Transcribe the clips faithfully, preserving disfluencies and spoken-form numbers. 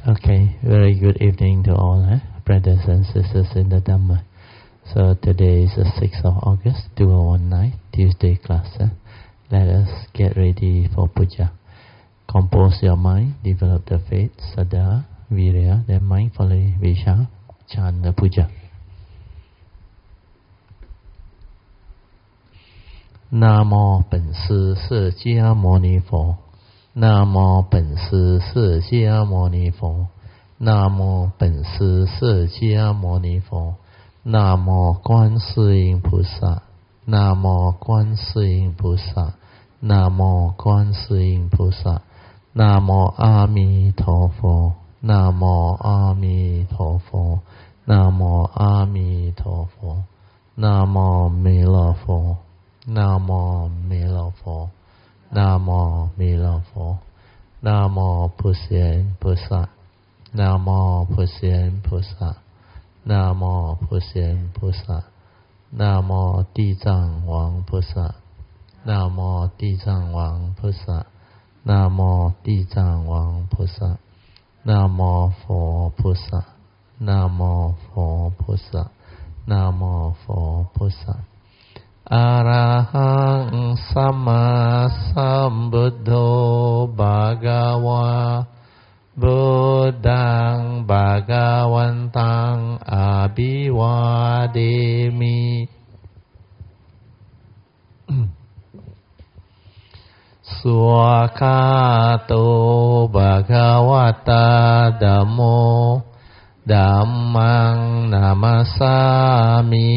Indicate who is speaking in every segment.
Speaker 1: Okay, very good evening to all, eh? brothers and sisters in the Dhamma. So today is the sixth of August, two thousand nineteen, Tuesday class. Eh? Let us get ready for puja. Compose your mind, develop the faith, Saddha, Virya, then mindfully we shall chant the puja. 南无本师释迦牟尼佛。南无本师释迦牟尼佛。南无本师释迦牟尼佛。南无观世音菩萨。南无观世音菩萨。南无观世音菩萨。南无阿弥陀佛。南无阿弥陀佛。南无阿弥陀佛。南无弥勒佛。南无弥勒佛。南无弥勒佛。南无普贤菩萨。南无普贤菩萨。南无普贤菩萨。南无地藏王菩萨。南无地藏王菩萨。南无地藏王菩萨。南无佛菩萨。南无佛菩萨。南无佛菩萨。อะระหังสัมมาสัมพุทโธภะคะวะพุทธังภะคะวันตังอะภิวาเทมิสุขะโตภะคะวะตาธัมโมธัมมังนะมัสสามิ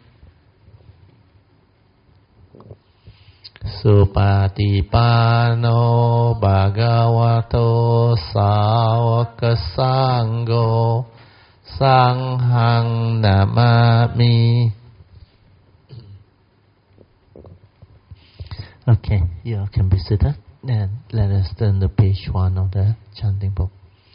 Speaker 1: สุปฏิปันโนภะคะวะโตสาวกสังโฆสังฆังนะมามิ Okay, you can be seated and let us turn to page one of the chanting book.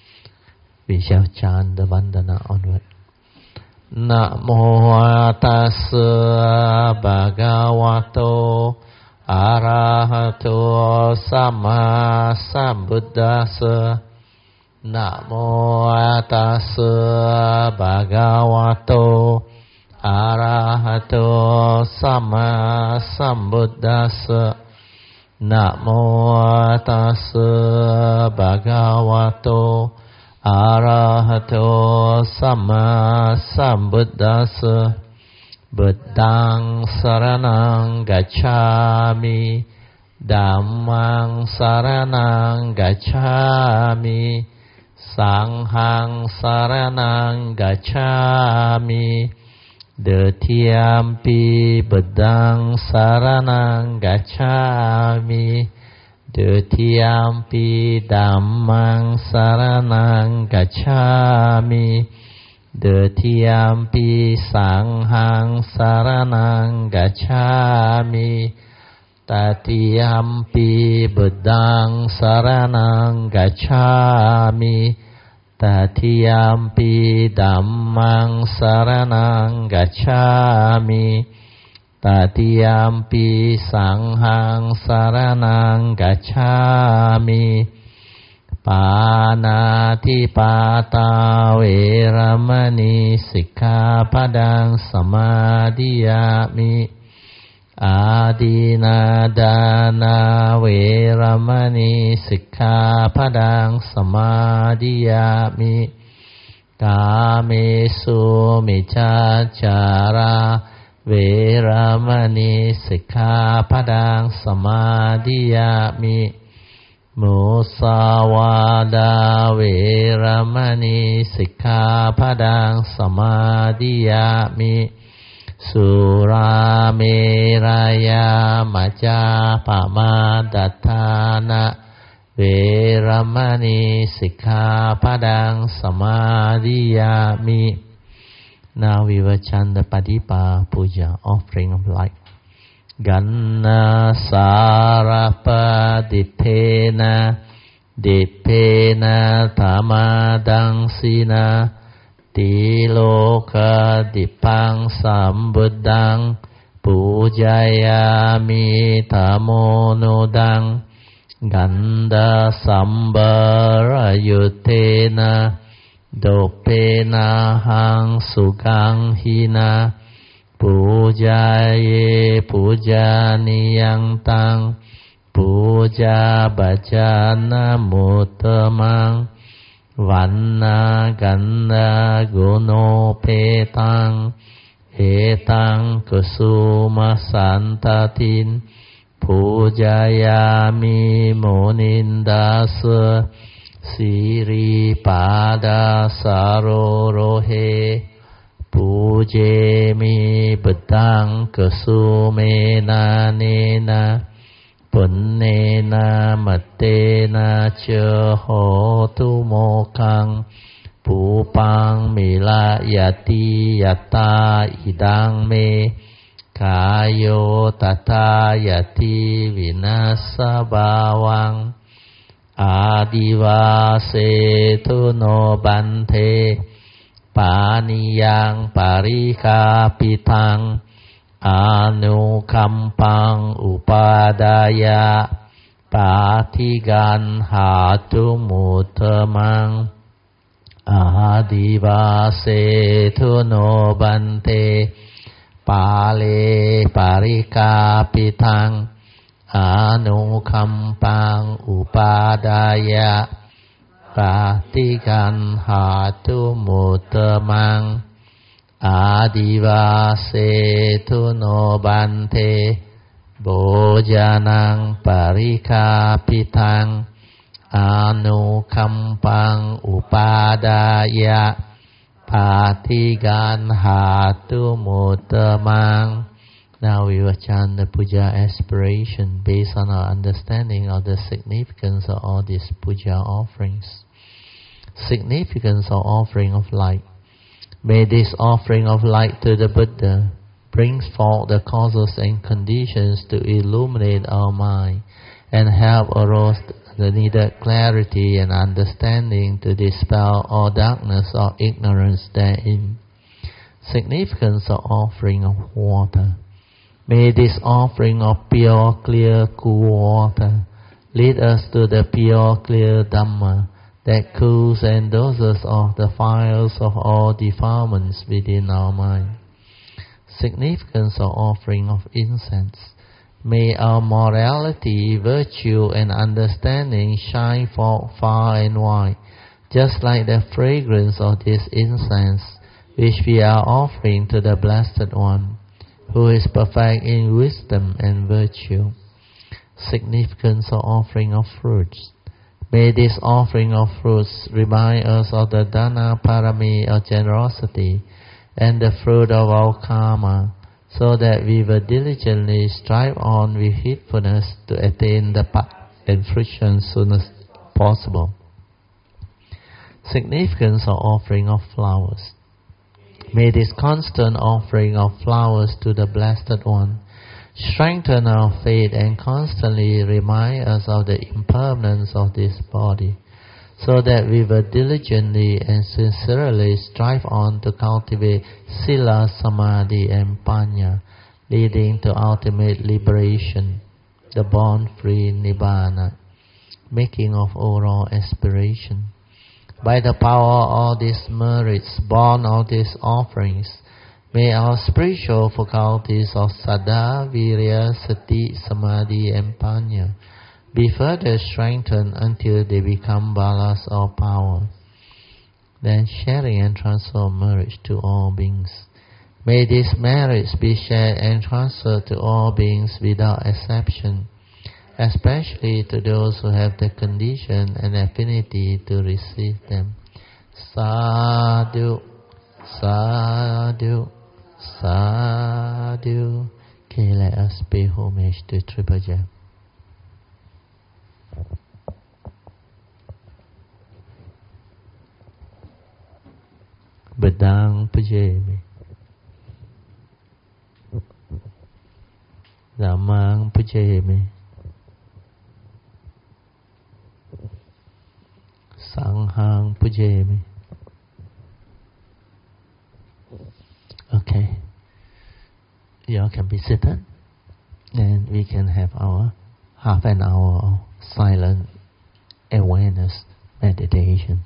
Speaker 1: We shall chant the Vandana onward. นะโมตัสสะภะคะวะโตอะระหะโตสัมมาสัมพุทธัสสะนะโมตัสสะภะคะวะโตอะระหะโตสัมมาสัมพุทธัสสะนะโมตัสสะภะคะวะโตอะระหะโตสัมมาสัมพุทธัสสะบุตตังสรณังกัจฉามิธัมมังสรณังกัจฉามิสังฆังสรณังกัจฉามิเดทิยมปิบุตตังสรณังกัจฉามิเดทิยมปิธัมมังสรณังกัจฉามิเดทิยมปิสังฆังสรณังกัจฉามิตติยมปิบุตตังสรณังกัจฉามิตติยมปิธัมมังสรณังกัจฉามิตติยมปิสังฆังสรณังกัจฉามิปานาติปาตาเวรมณีสิกขาปดังสมาธิยามิอาดินาดานาเวรมณีสิกขาปดังสมาธิยามิกาเมสุมิจฉาจาราเวรมณีสิกขาปดังสมาธิยามิมุสาวาดาเวรมณีสิกขาปดังสมาธิยามิสุราเมรยามัจจาปมาดัฏฐานะเวรมณีสิกขาปดังสมาธิยามิ Now we will chant the Padipa Puja, offering of light. Ganna sarapa dippena dippena tamadang sina tiloka dipang sambuddhang pujayami tamonodang Ganda sambara yutena dopena hang sukang hina pujaye pujaniyang tang puja bajana mutamang vanna ganda guno petang etang kusuma santatin pujayami monindasa siri pada sarorohe pujemi bedang kesumena nena punnena matena cehotu mokang pupang milayati yata idang me kayo tata yati vinasa bawang adivase tuno bante paniyang parikapitang anukampang upadaya patigan hatu mutamang adivase tuno bante pale parikapitang anukampang upadaya patigan hatu mutamang adivase tuno bante bojanang parikapitang anukampang upadaya patigan hatu mutamang. Now we will chant the puja aspiration based on our understanding of the significance of all these puja offerings. Significance of offering of light. May this offering of light to the Buddha bring forth the causes and conditions to illuminate our mind and help arouse the needed clarity and understanding to dispel all darkness or ignorance therein. Significance of offering of water. May this offering of pure, clear, cool water lead us to the pure, clear Dhamma that cools and doses off the fires of all defilements within our mind. Significance of offering of incense. May our morality, virtue, and understanding shine forth far and wide, just like the fragrance of this incense, which we are offering to the Blessed One, who is perfect in wisdom and virtue. Significance of offering of fruits. May this offering of fruits remind us of the Dana Parami of generosity and the fruit of our karma, so that we will diligently strive on with heedfulness to attain the path and fruition as soon as possible. Significance of offering of flowers. May this constant offering of flowers to the Blessed One strengthen our faith and constantly remind us of the impermanence of this body, so that we will diligently and sincerely strive on to cultivate Sila, Samadhi and Panya, leading to ultimate liberation, the born-free Nibbana, making of overall aspiration. By the power of all these merits, born of these offerings, may our spiritual faculties of Saddha, Virya, Sati, Samadhi and Panya be further strengthened until they become balas or power. Then sharing and transfer of merits to all beings. May these merits be shared and transferred to all beings without exception, especially to those who have the condition and affinity to receive them. Sadhu, sadhu, sadhu. Okay, let us pay homage to Triple Gem. Bedang pujemi, Dhammang pujemi, Sanghang pujemi. Okay, you all can be seated, and we can have our half an hour of silent awareness meditation.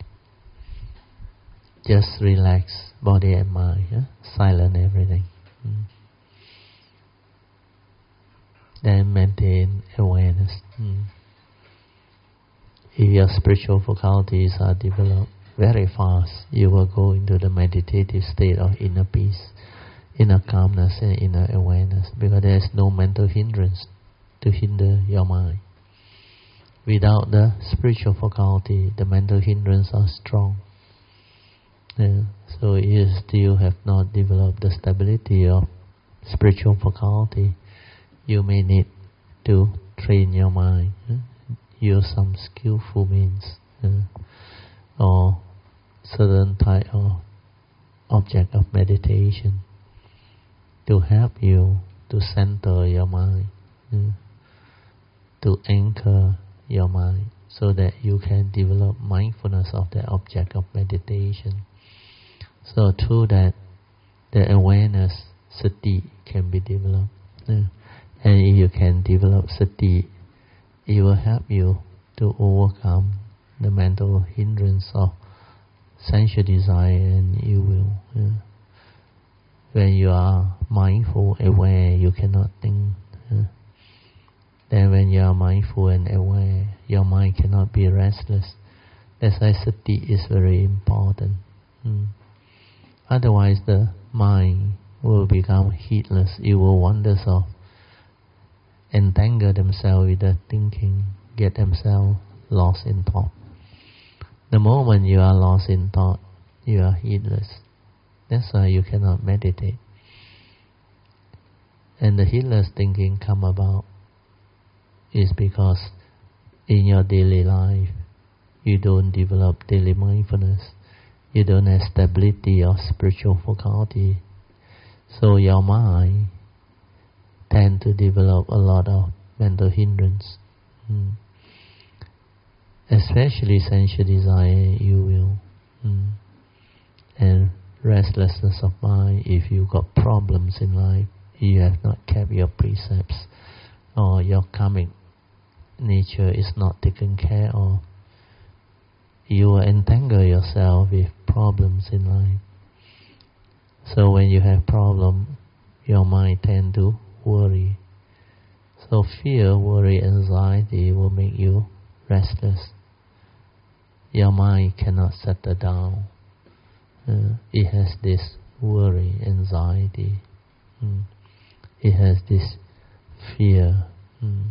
Speaker 1: Just relax body and mind, yeah? Silent everything. Mm. Then maintain awareness. Mm. If your spiritual faculties are developed very fast, you will go into the meditative state of inner peace, inner calmness and inner awareness, because there is no mental hindrance to hinder your mind. Without the spiritual faculty, the mental hindrance are strong. Yeah. So if you still have not developed the stability of spiritual faculty, you may need to train your mind. Yeah? Use some skillful means, yeah? Or certain type of object of meditation to help you to center your mind, yeah? To anchor your mind, so that you can develop mindfulness of the object of meditation. So through that, the awareness, sati, can be developed. Yeah. And if you can develop sati, it will help you to overcome the mental hindrance of sensual desire and ill will. Yeah. When you are mindful, aware, you cannot think. Yeah. Then when you are mindful and aware, your mind cannot be restless. That's why sati is very important. Mm. Otherwise the mind will become heedless. It will wander off, entangle themselves with the thinking, get themselves lost in thought. The moment you are lost in thought, you are heedless. That's why you cannot meditate. And the heedless thinking come about is because in your daily life you don't develop daily mindfulness. You don't have stability or spiritual faculty. So your mind tend to develop a lot of mental hindrance. Mm. Especially sensual desire, you will. Mm. And restlessness of mind if you got problems in life, you have not kept your precepts, or your karmic nature is not taken care of. You will entangle yourself with problems in life. So when you have problem, your mind tend to worry. So fear, worry, anxiety will make you restless. Your mind cannot settle down. Uh, it has this worry, anxiety. Mm. It has this fear. Mm.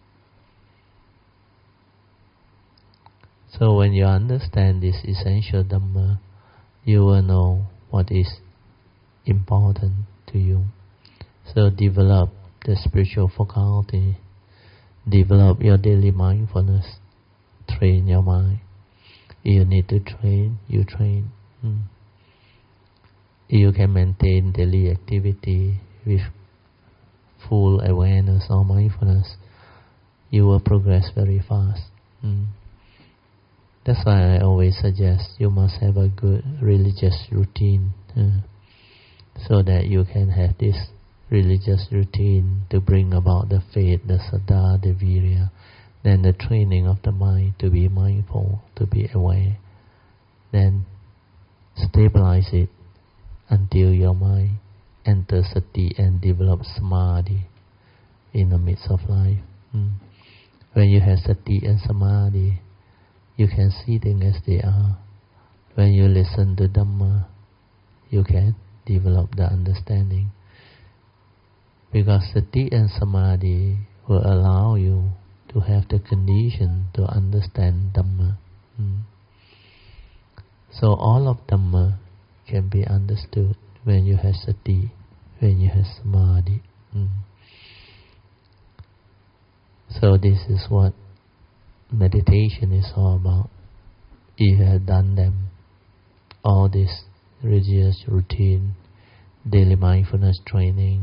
Speaker 1: So when you understand this essential Dhamma, you will know what is important to you. So develop the spiritual faculty, develop your daily mindfulness, train your mind. If you need to train, you train. Hmm. If you can maintain daily activity with full awareness or mindfulness, you will progress very fast. Hmm. That's why I always suggest you must have a good religious routine, uh, so that you can have this religious routine to bring about the faith, the saddha, the virya, then the training of the mind to be mindful, to be aware, then stabilize it until your mind enters sati and develops samadhi in the midst of life. Mm. When you have sati and samadhi, you can see things as they are. When you listen to Dhamma, you can develop the understanding. Because sati and samadhi will allow you to have the condition to understand Dhamma. Mm. So all of Dhamma can be understood when you have sati, when you have samadhi. Mm. So this is what meditation is all about. If you have done them, all this religious routine, daily mindfulness training,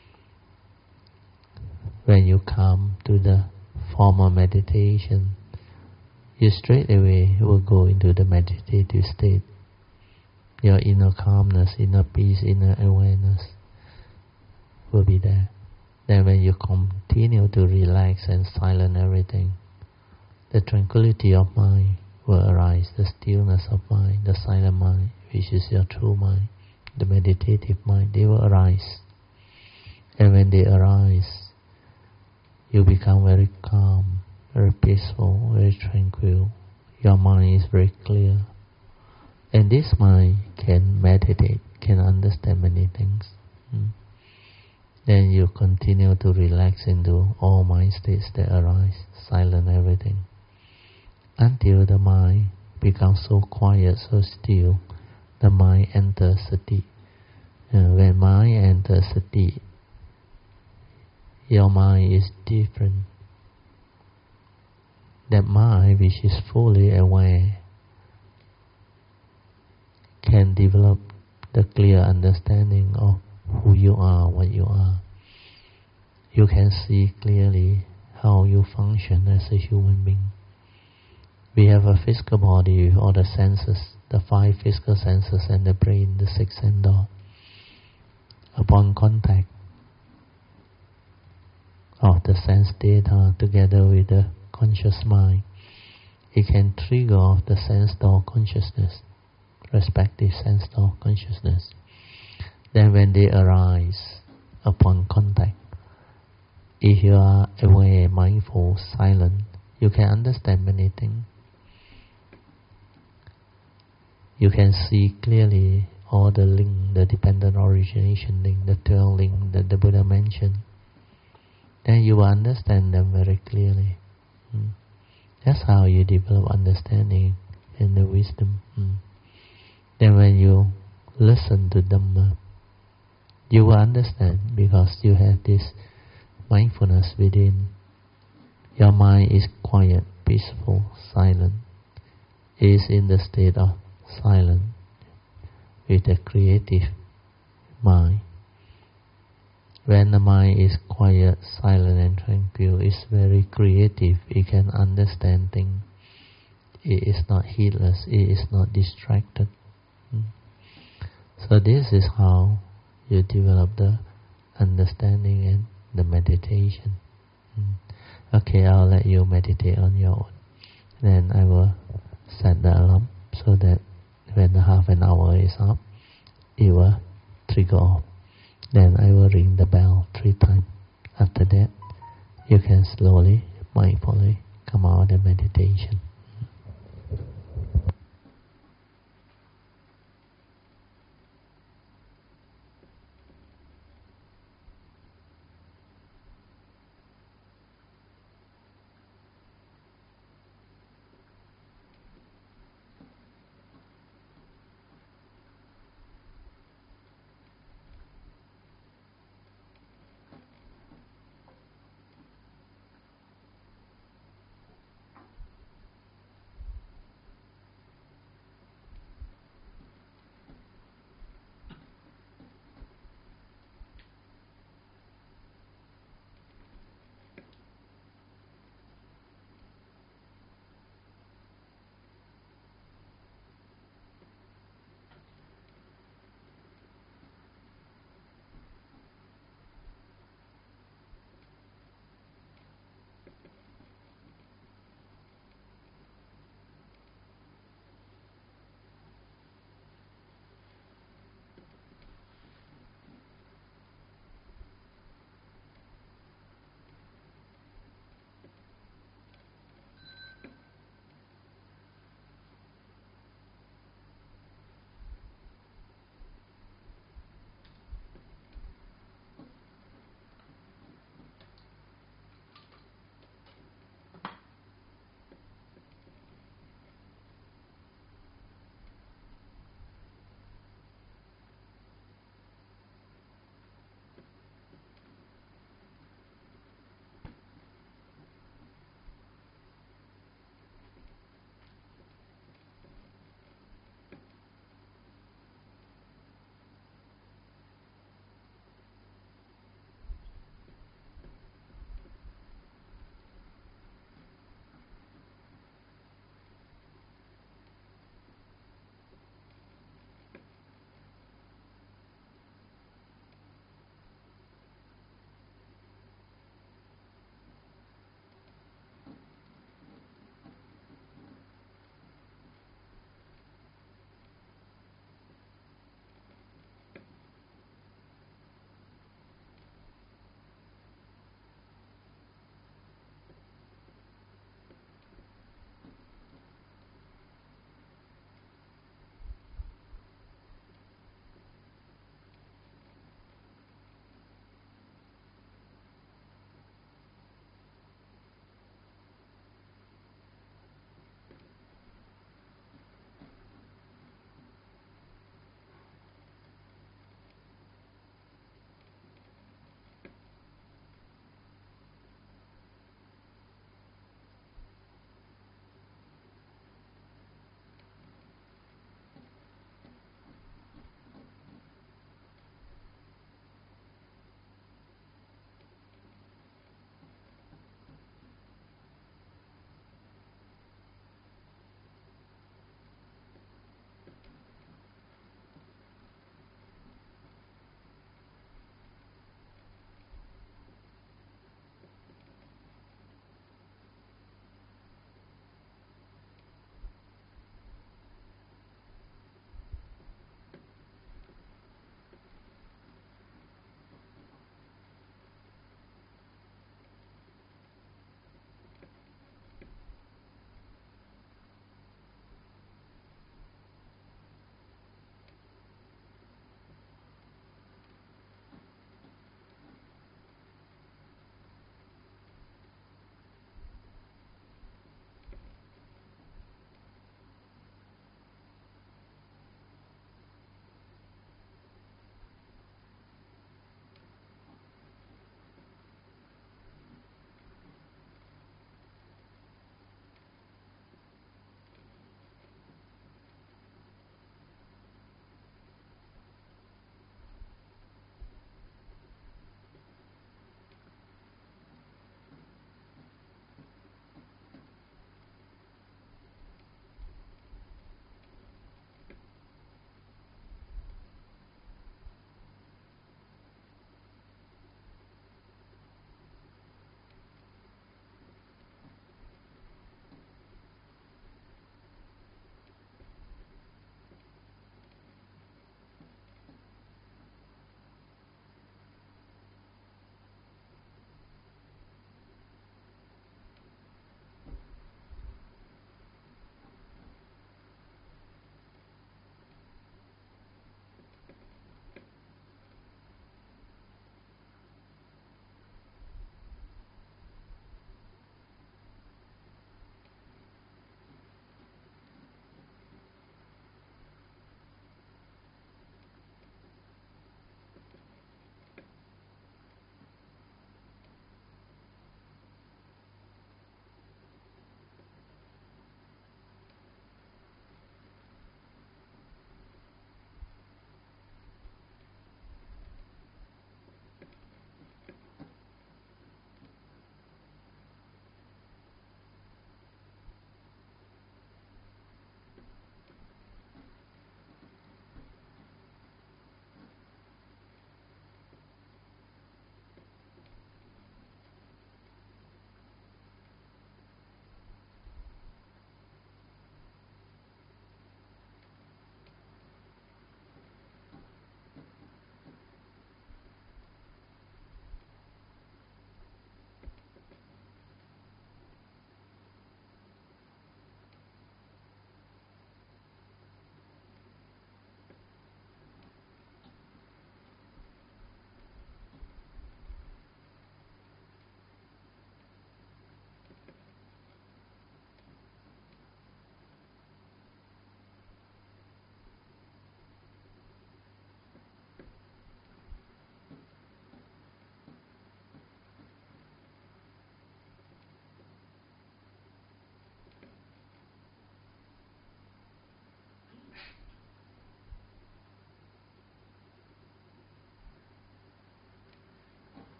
Speaker 1: when you come to the formal meditation, you straight away will go into the meditative state. Your inner calmness, inner peace, inner awareness will be there. Then when you continue to relax and silence everything, the tranquility of mind will arise, the stillness of mind, the silent mind, which is your true mind, the meditative mind, they will arise. And when they arise, you become very calm, very peaceful, very tranquil. Your mind is very clear. And this mind can meditate, can understand many things. Hmm. Then you continue to relax into all mind states that arise, silent everything, until the mind becomes so quiet, so still, the mind enters sati. Uh, when mind enters sati, your mind is different. That mind which is fully aware can develop the clear understanding of who you are, what you are. You can see clearly how you function as a human being. We have a physical body with all the senses, the five physical senses and the brain, the six sense door. Upon contact of the sense data together with the conscious mind, it can trigger off the sense door consciousness, respective sense door consciousness. Then when they arise upon contact, if you are aware, mindful, silent, you can understand many things. You can see clearly all the link, the dependent origination link, the twelve link that the Buddha mentioned. Then you will understand them very clearly. Mm. That's how you develop understanding and the wisdom. Mm. Then when you listen to Dhamma, you will understand because you have this mindfulness within. Your mind is quiet, peaceful, silent. It is in the state of silence with a creative mind. When the mind is quiet, silent and tranquil, it's very creative. It can understand things. It is not heedless. It is not distracted. Mm. So this is how you develop the understanding and the meditation. Mm. Okay, I'll let you meditate on your own. Then I will set the alarm so that when the half an hour is up, it will trigger off. Then I will ring the bell three times. After that, you can slowly, mindfully come out of the meditation.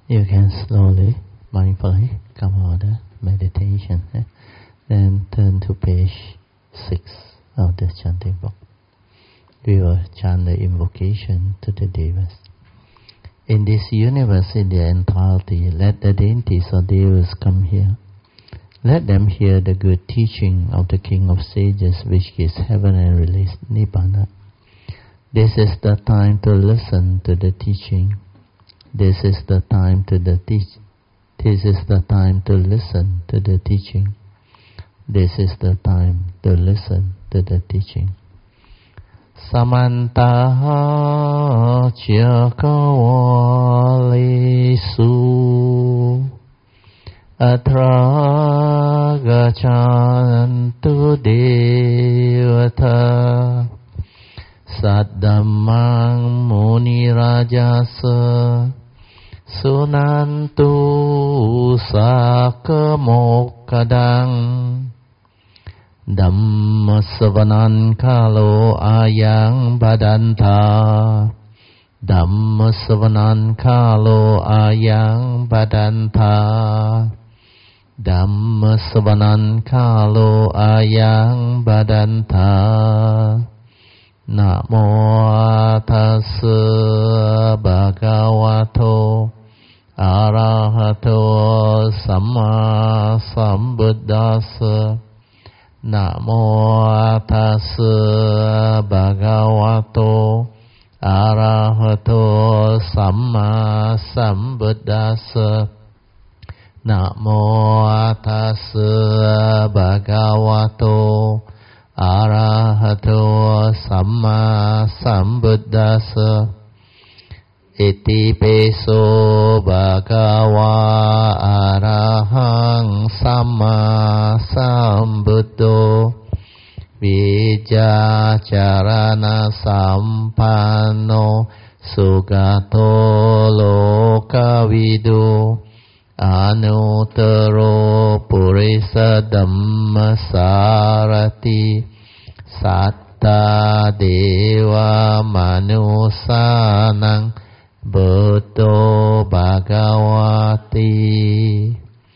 Speaker 1: You can slowly, mindfully come out of meditation. Eh? Then turn to page six of the chanting book. We will chant the invocation to the devas. In this universe, in the entirety, let the deities or devas come here. Let them hear the good teaching of the King of Sages, which gives heaven and release Nibbana. This is the time to listen to the teaching. This is the time to the teach. This is the time to listen to the teaching. This is the time to listen to the teaching. Samanta Chakawalisu Atra Gachantu Devata Saddhammang Muni Rajasa Sunantu Sakamokadang Dhammasavanam kalo ayang badanta Dhammasavanam kalo ayang badanta Dhammasavanam kalo ayang badanta Namo tassa bhagavato arahato samma sambuddhassa Namo tassa bhagavato arahato samma sambuddhassa Namo tassa bhagavato arahato samma sambuddhassa Iti peso bhagava arahang samma sambuddho Vijacarana sampanno sugato lokavidu Anuttaro purisa dhammasarati Satta deva manusanang Buddho Bhagavati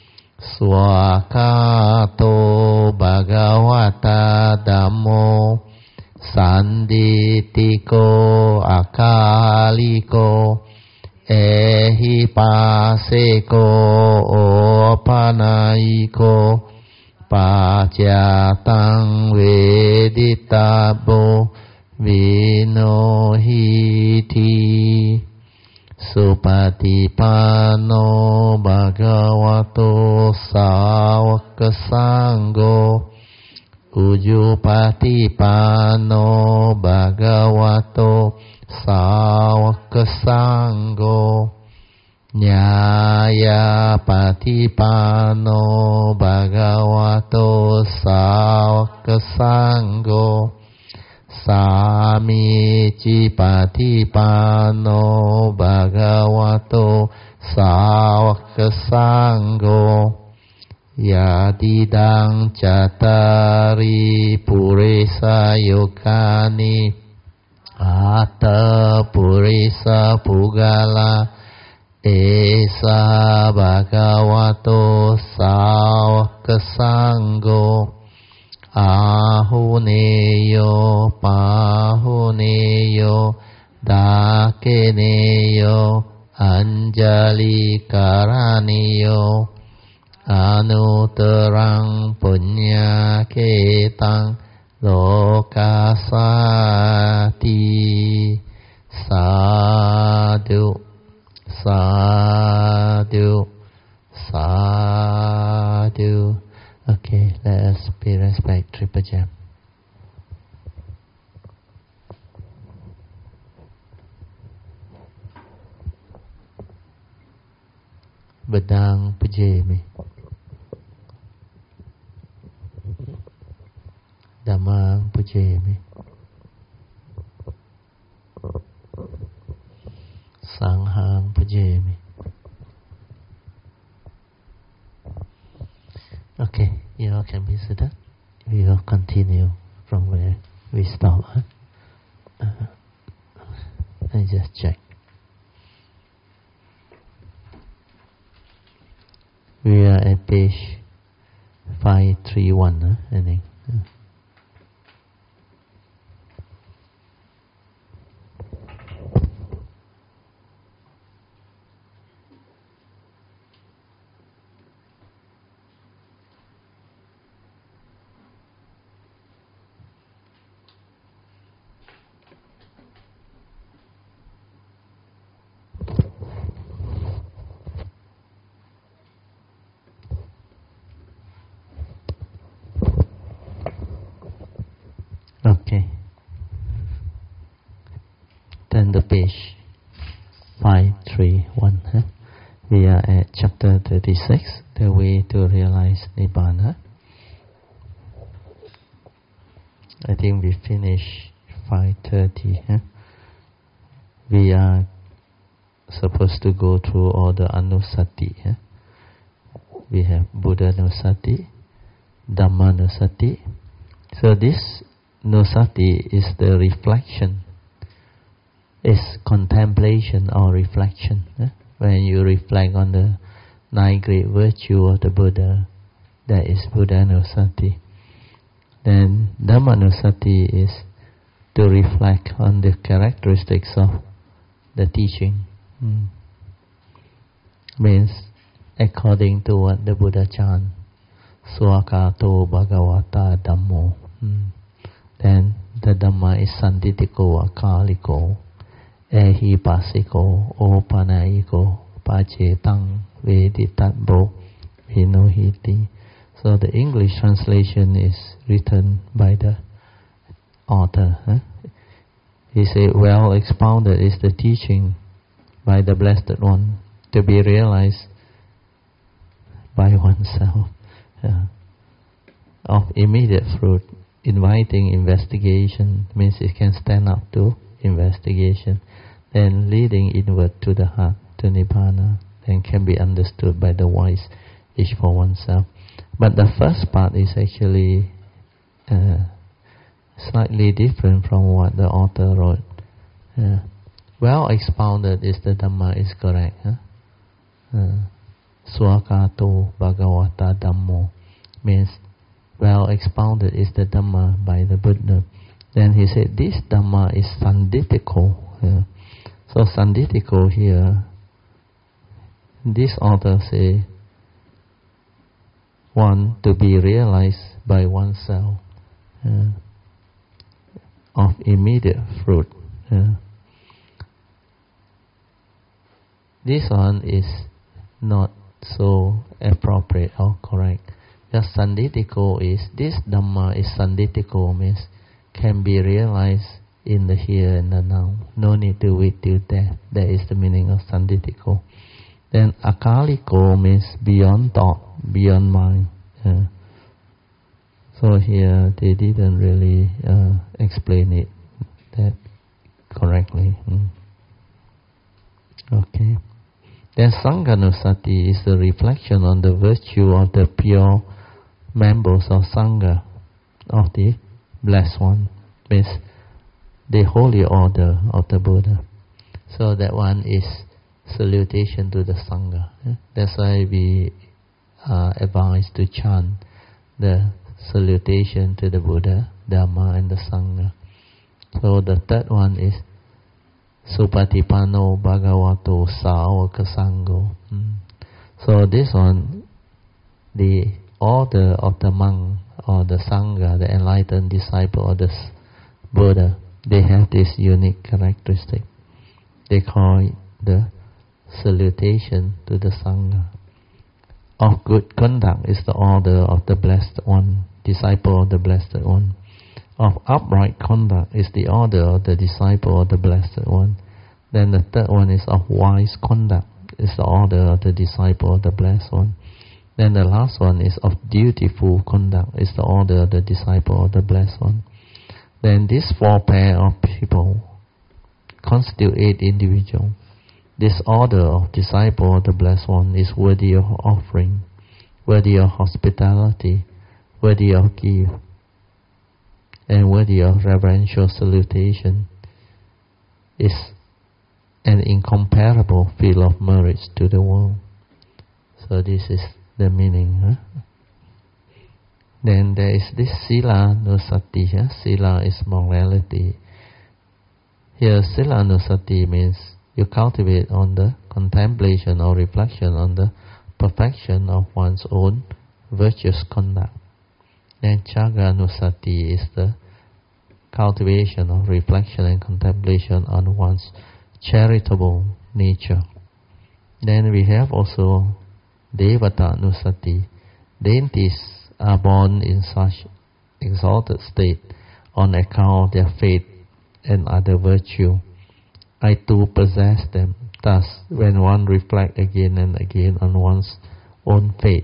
Speaker 1: Swakato Bhagavata Dhammo Sanditiko Akaliko Ehipaseko Opanaiko Pacatang Veditabo Vinohiti Supatipano Bhagavato Sāvaka Sangho Ujupatipano Bhagavato Sāvaka Sangho Nyaya Patipano Bhagavato Sāvaka Sangho Sami Patipano Bhagavato Sāvaka Sangho Yadidang Cattari Purisa Yukani Atta Purisa Pugala Esa Bhagavato Sāvaka Sangho Ahuneyo Pahuneyo Dakeneyo Anjali Karaniyo Anuttarang Punya Ketang Lokasati Sadhu Sadhu Sadhu. Okay, let us pay respect, Triple Jam. Bedang Pujemi Dhammang Pujemi Sanghang Pujemi. Okay, you all can be seated. We will continue from where we stop. Huh? Uh, I just check. We are at page five three one, huh? I think. Okay. Turn the page five three one. Huh? We are at chapter thirty-six, the way to realize Nibbana. I think we finish five thirty. Huh? We are supposed to go through all the Anusati. Huh? We have Buddha Nusati, Dhamma Nusati. So this Nusati is the reflection, is contemplation or reflection. Eh? When you reflect on the nine great virtues of the Buddha, that is Buddha Nusati. Then Dhamma Nusati is to reflect on the characteristics of the teaching. Hmm. Means according to what the Buddha chant, Swakato Bhagavata Dhammo. Hmm. Then the Dhamma is Sanditiko, Akaliko, Ehipasiko, Opanaiko, Pacetang, Veditabbo, Vinohiti. So the English translation is written by the author. Huh? He said, well expounded is the teaching by the Blessed One to be realized by oneself. Yeah. Of immediate fruit. Inviting investigation means it can stand up to investigation, then leading inward to the heart, to Nibbana, then can be understood by the wise, each for oneself. But the first part is actually uh, slightly different from what the author wrote. Uh, well expounded is the Dhamma is correct. Huh? Uh, Swakato Bhagavata Dhammo means well expounded is the Dhamma by the Buddha. Then he said this Dhamma is Sanditiko. Yeah. So Sanditiko here, this author say, one to be realized by oneself, yeah, of immediate fruit. Yeah. This one is not so appropriate or correct. Just Sanditiko is, this Dhamma is Sanditiko, means can be realized in the here and the now. No need to wait till death. That is the meaning of Sanditiko. Then Akaliko means beyond thought, beyond mind. Yeah. So here they didn't really uh, explain it that correctly. Mm. Okay. Then Sanghanusati is the reflection on the virtue of the pure members of Sangha, of the Blessed One, means the holy order of the Buddha. So that one is salutation to the Sangha. Yeah? That's why we are advised to chant the salutation to the Buddha, Dhamma and the Sangha. So the third one is Supatipanno Bhagavato Sāvaka Sangho. Mm. So this one, the order of the monk or the Sangha, the enlightened disciple of the Buddha, they have this unique characteristic. They call it the salutation to the Sangha. Of good conduct is the order of the Blessed One, disciple of the Blessed One. Of upright conduct is the order of the disciple of the Blessed One. Then the third one is of wise conduct, is the order of the disciple of the Blessed One. Then the last one is of dutiful conduct, is the order of the disciple of the Blessed One. Then these four pair of people constitute eight individuals. This order of disciple of the Blessed One is worthy of offering, worthy of hospitality, worthy of gift, and worthy of reverential salutation, is an incomparable field of merits to the world. So this is the meaning. Huh? Then there is this Sila Nusati. Huh? Sila is morality. Here, Sila Nusati means you cultivate on the contemplation or reflection on the perfection of one's own virtuous conduct. Then Chaga Nusati is the cultivation of reflection and contemplation on one's charitable nature. Then we have also Devata Nusati. Deities are born in such exalted state on account of their faith and other virtue. I too possess them. Thus, when one reflects again and again on one's own faith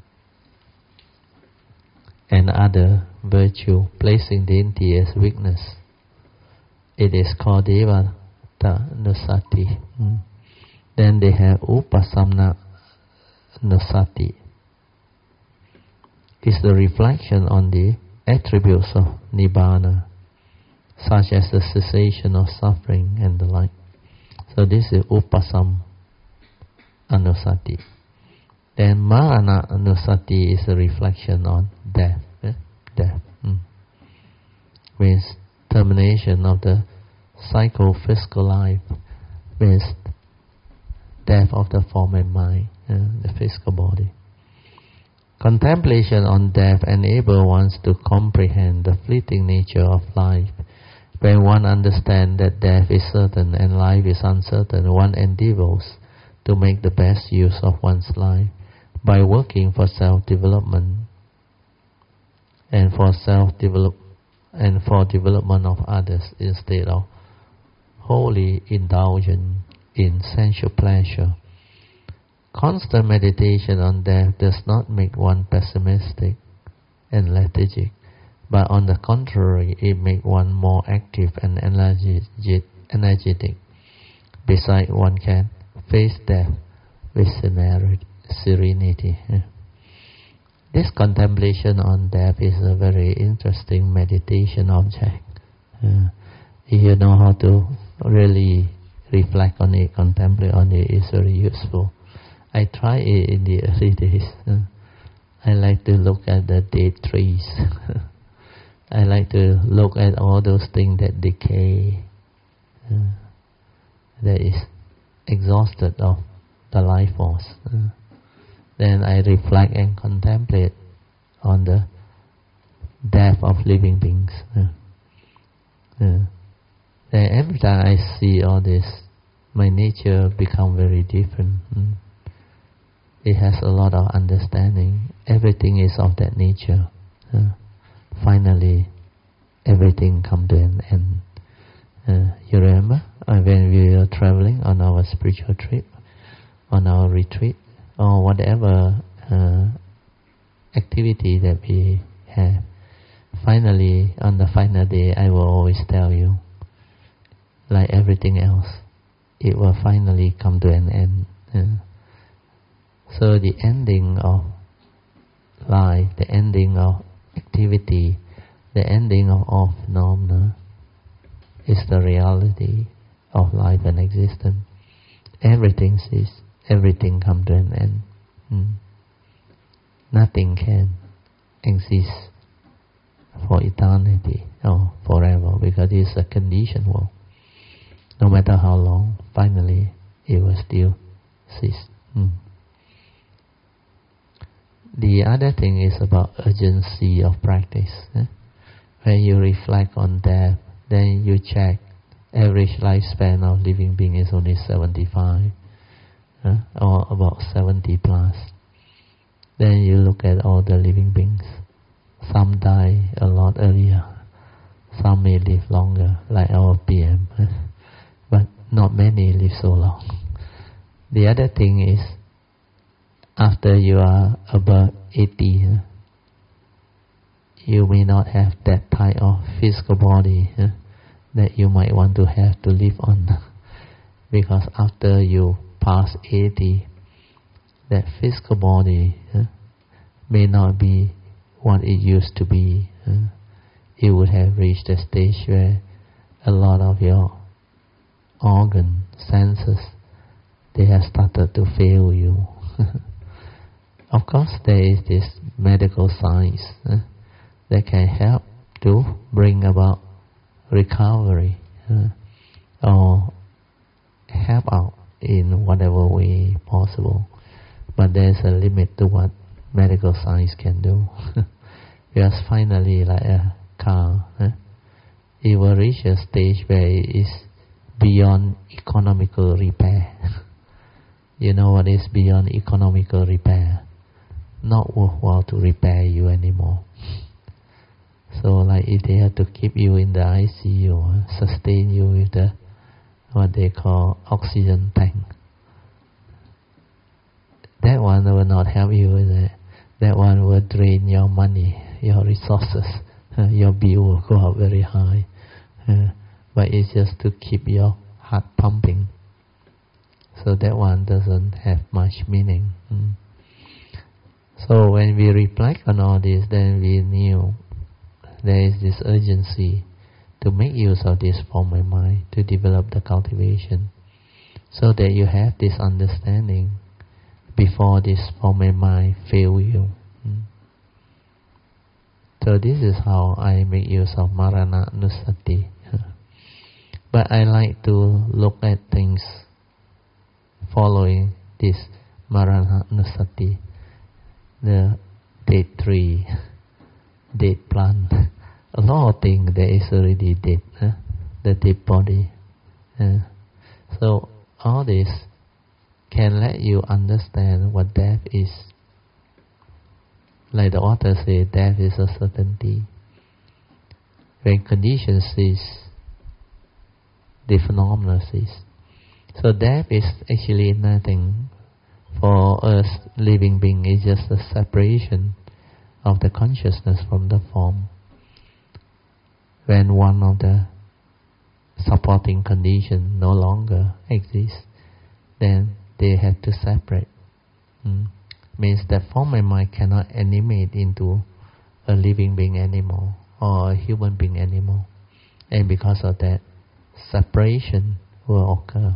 Speaker 1: and other virtue, placing deity as weakness, it is called Devata Nusati. Hmm. Then they have Upasamna Nusati. It's the reflection on the attributes of Nibbana, such as the cessation of suffering and the like. So this is Upasam Anusati. Then Marana Anusati is a reflection on death. Eh? Death. Mm. Means termination of the psycho-physical life. Means death of the form and mind, eh? The physical body. Contemplation on death enables one to comprehend the fleeting nature of life. When one understands that death is certain and life is uncertain, one endeavors to make the best use of one's life by working for self-development and for self-develop and for development of others instead of wholly indulgent in sensual pleasure. Constant meditation on death does not make one pessimistic and lethargic, but on the contrary, it makes one more active and energetic. Besides, one can face death with serenity. This contemplation on death is a very interesting meditation object. Uh, if you know how to really reflect on it, contemplate on it, it's very useful. I try it in the early days. Uh, I like to look at the dead trees. I like to look at all those things that decay, uh, that is exhausted of the life force. Uh, then I reflect and contemplate on the death of living beings. Uh, uh, then every time I see all this, my nature becomes very different. Mm. It has a lot of understanding. Everything is of that nature. Uh, finally, everything comes to an end. Uh, you remember uh, when we were traveling on our spiritual trip, on our retreat, or whatever uh, activity that we have, finally, on the final day, I will always tell you, like everything else, it will finally come to an end. Uh, so the ending of life, the ending of activity, the ending of all phenomena is the reality of life and existence. Everything ceases, everything comes to an end. Hmm. Nothing can exist for eternity or forever because it's a conditioned world. No matter how long, finally it will still cease. Hmm. The other thing is about urgency of practice. Eh? When you reflect on death, then you check average lifespan of living being is only seventy-five, eh? or about seventy plus. Then you look at all the living beings. Some die a lot earlier. Some may live longer, like our P M. Eh? But not many live so long. The other thing is, after you are above eighty, uh, you may not have that type of physical body uh, that you might want to have to live on. Because after you pass eighty, that physical body uh, may not be what it used to be. Uh, you would have reached a stage where a lot of your organ senses, they have started to fail you. Of course, there is this medical science uh, that can help to bring about recovery uh, or help out in whatever way possible. But there's a limit to what medical science can do. Because finally, like a car, uh, it will reach a stage where it is beyond economical repair. You know what is beyond economical repair? Not worthwhile to repair you anymore. So like if they have to keep you in the I C U, uh, sustain you with the what they call oxygen tank, that one will not help you with it. That one will drain your money, your resources. Uh, your bill will go up very high. Uh, but it's just to keep your heart pumping. So that one doesn't have much meaning. Mm. So when we reflect on all this, then we knew there is this urgency to make use of this form of mind, to develop the cultivation, so that you have this understanding before this form of mind fail you. Mm. So this is how I make use of Marananusati. But I like to look at things following this Marananusati, the date tree, date plant. A lot of things that is already dead, huh? The dead body. Uh, so all this can let you understand what death is. Like the author says, death is a certainty. When conditions cease, the phenomena cease. So death is actually nothing for us living beings. It's just a separation of the consciousness from the form. When one of the supporting conditions no longer exists, then they have to separate. Mm. Means that form and mind cannot animate into a living being anymore or a human being anymore. And because of that, separation will occur.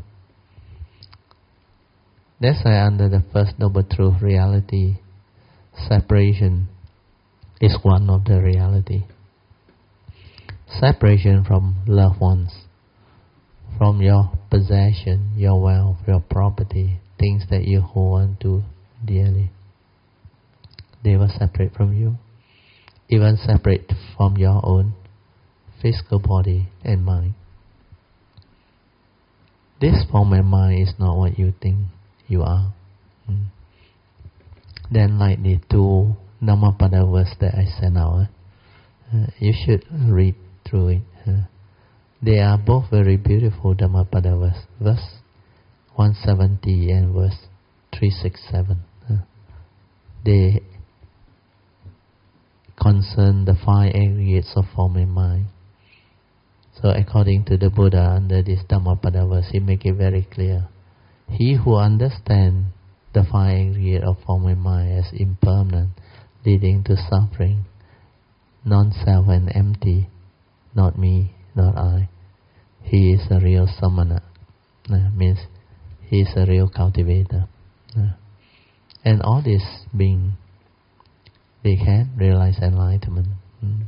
Speaker 1: That's why under the First Noble Truth reality, separation is one of the reality. Separation from loved ones, from your possession, your wealth, your property, things that you hold on to dearly. They will separate from you. Even separate from your own physical body and mind. This form and mind is not what you think you are. Mm. Then like the two Dhammapada verses that I sent out, uh, you should read through it. Uh, they are both very beautiful Dhammapada verses. Verse one seventy and verse three sixty-seven. Uh, they concern the five aggregates of form and mind. So according to the Buddha, under this Dhammapada verse, he make it very clear. He who understands the five aggregates of form and mind as impermanent, leading to suffering, non-self and empty, not me, not I, he is a real samana. Uh, means he is a real cultivator. Uh, and all these beings, they can realize enlightenment. Mm.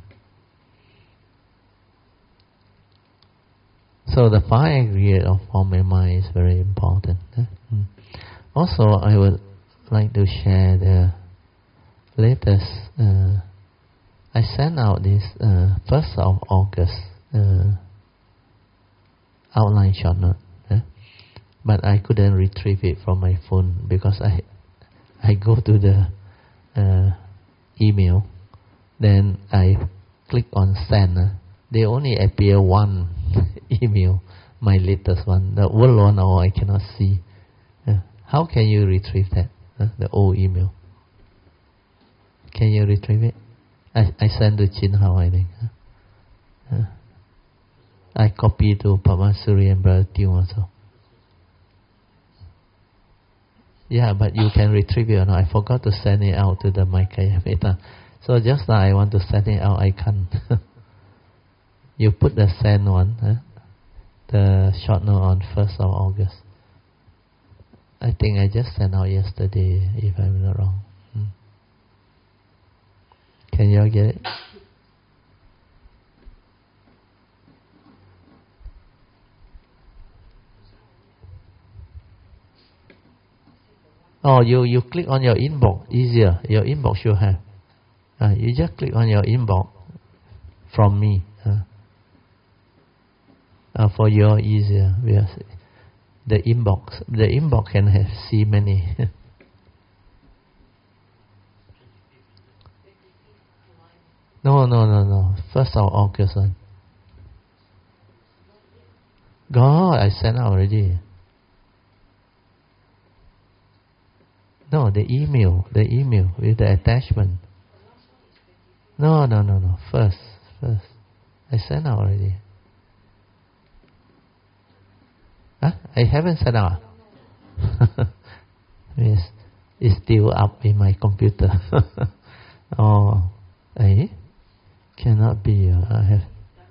Speaker 1: So the five aggregate of form and mind is very important. Uh, mm. Also, I would like to share the latest. Uh, I sent out this uh, first of August uh, outline short note, uh, but I couldn't retrieve it from my phone because I I go to the uh, email, then I click on send. Uh, they only appear one email, my latest one. The old one, oh, I cannot see. Uh, how can you retrieve that? Uh, the old email. Can you retrieve it? I I send to Chin Hao, I think. Uh, uh, I copy to Papa Suri and Brother Teo also. Yeah, but you can retrieve it or not. I forgot to send it out to the Maikaya Metta. So just now I want to send it out, I can't. You put the send one, huh? The short note on first of August. I think I just sent out yesterday, if I'm not wrong. Hmm. Can you all get it? Oh, you, you click on your inbox, easier. Your inbox you have. Uh, you just click on your inbox from me. Uh, uh, for your easier. Yes. The inbox. The inbox can have see many. no, no, no, no. First of August one. God, I sent out already. No, the email, the email with the attachment. No, no, no, no. First, first. I sent out already. Huh? I haven't sent out. Yes, it's still up in my computer. Oh, eh? Cannot be. Uh, I have.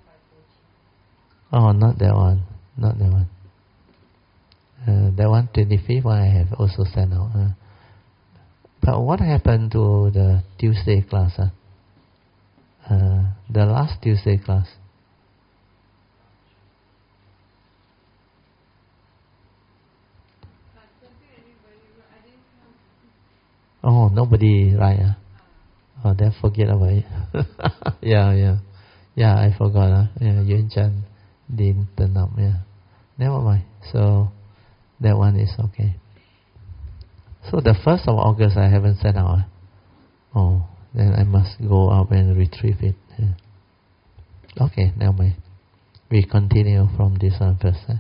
Speaker 1: Oh, not that one. Not that one. Uh, that one, twenty-fifth one, I have also sent out. Uh. But what happened to the Tuesday class? Huh? Uh, the last Tuesday class. Oh, nobody, right? Uh? Oh, then forget about it. yeah, yeah. Yeah, I forgot. Uh? Yeah, Yuen Chan didn't turn up. Yeah. Never mind. So, that one is okay. So the first of August I haven't sent out. Oh, then I must go up and retrieve it. Yeah. Okay, never mind. We continue from this one first. Eh?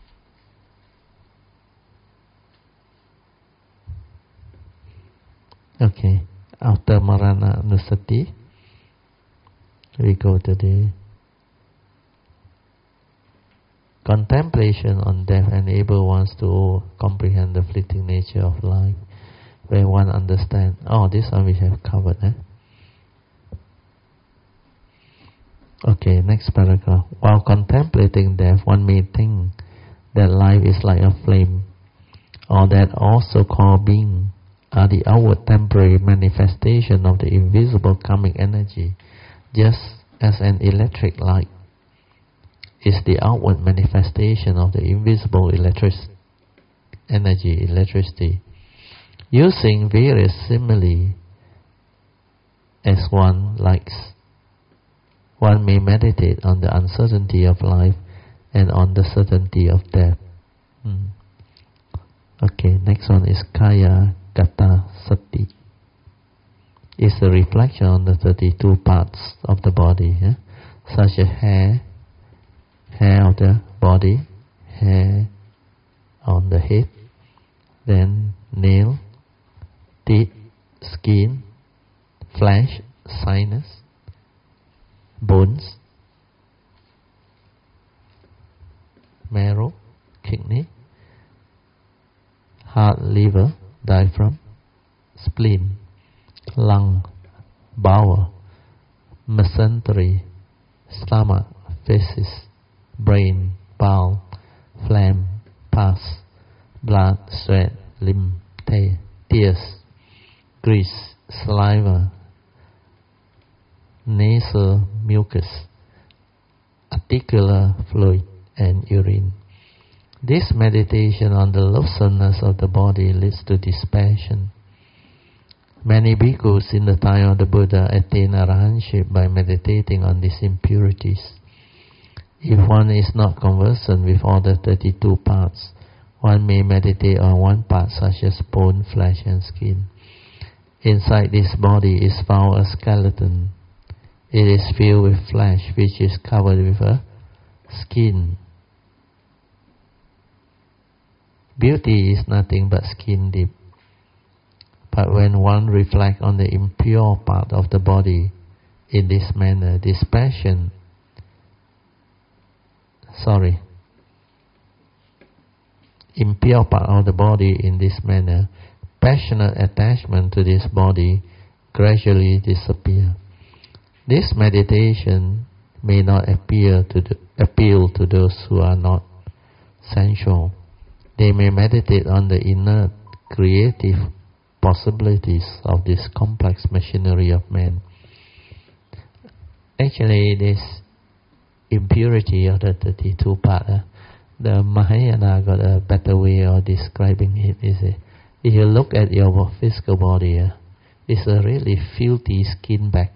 Speaker 1: Okay, after Marana Nusati, we go to the contemplation on death enable one to comprehend the fleeting nature of life, where one understands. Oh, this one we have covered. Eh? Okay, next paragraph. While contemplating death, one may think that life is like a flame, or that all so-called beings are the outward temporary manifestation of the invisible karmic energy, just as an electric light is the outward manifestation of the invisible electric energy, electricity. Using various simile as one likes, one may meditate on the uncertainty of life and on the certainty of death. Hmm. Okay, next one is Kaya Gata Sati. It's a reflection on the thirty-two parts of the body, eh? Such as hair, hair of the body, hair on the head, then nail, teeth, skin, flesh, sinus, bones, marrow, kidney, heart, liver, diaphragm, spleen, lung, bowel, mesentery, stomach, feces, brain, bowel, phlegm, pus, blood, sweat, lymph, tears, grease, saliva, nasal mucus, articular fluid, and urine. This meditation on the loathsomeness of the body leads to dispassion. Many bhikkhus in the time of the Buddha attained arahantship by meditating on these impurities. If one is not conversant with all the thirty-two parts, one may meditate on one part such as bone, flesh and skin. Inside this body is found a skeleton. It is filled with flesh which is covered with a skin. Beauty is nothing but skin deep. But when one reflects on the impure part of the body in this manner, this passion, sorry, impure part of the body in this manner, passionate attachment to this body gradually disappear. This meditation may not appear to the, appeal to those who are not sensual. They may meditate on the inner creative possibilities of this complex machinery of man. actually this impurity of the thirty-two part, uh, the Mahayana got a better way of describing it. Is uh, if you look at your physical body, uh, it's a really filthy skin bag.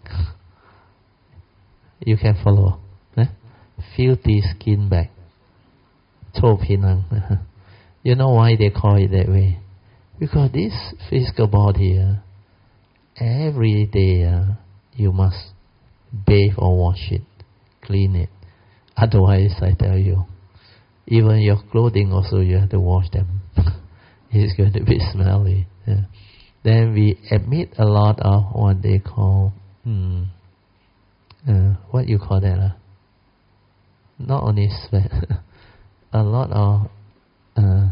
Speaker 1: You can follow, eh? Filthy skin bag. Cho pinang. You know why they call it that way? Because this physical body, uh, every day uh, you must bathe or wash it, clean it. Otherwise, I tell you, even your clothing also you have to wash them. It's going to be smelly. Yeah. Then we emit a lot of what they call, hmm, uh, what you call that? Uh? Not only sweat, a lot of, uh,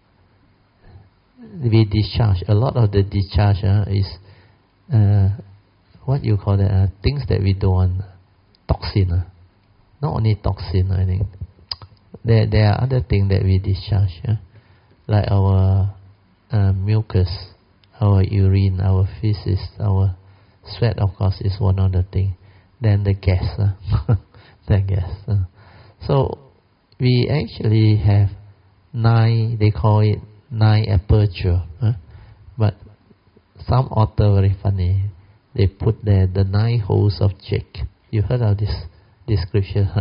Speaker 1: we discharge. A lot of the discharge uh, is, uh, what you call that? Uh, things that we don't want, toxin. Uh. Not only toxin, I think. There, there are other things that we discharge, uh, like our uh, mucus, our urine, our feces, our sweat, of course, is one of the things. Then the gas, uh, the gas. Uh. So we actually have nine, they call it nine aperture. Uh, but some author very funny, they put there the nine holes of Jake. You heard of this description?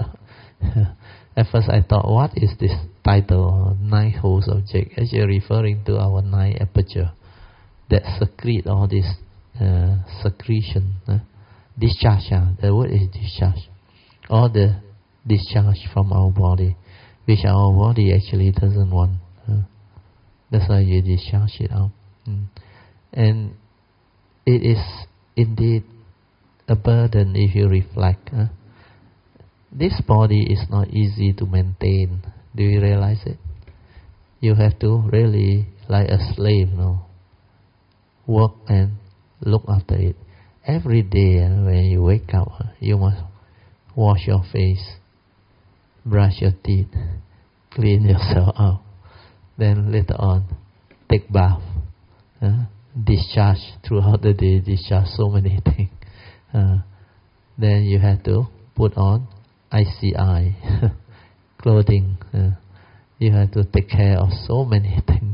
Speaker 1: At first I thought, what is this title, nine holes of Jake? Actually referring to our nine aperture that secrete all this uh, secretion, uh, discharge. Uh, the word is discharge. All the discharge from our body, which our body actually doesn't want. Uh, that's why you discharge it out. Mm. And it is indeed a burden if you reflect. Uh, This body is not easy to maintain. Do you realize it? You have to really, like a slave, no, work and look after it. Every day uh, when you wake up, uh, you must wash your face, brush your teeth, clean yourself up. Then later on, take bath, uh, discharge throughout the day, discharge so many things. Uh, then you have to put on I C I, clothing. Uh, you have to take care of so many things.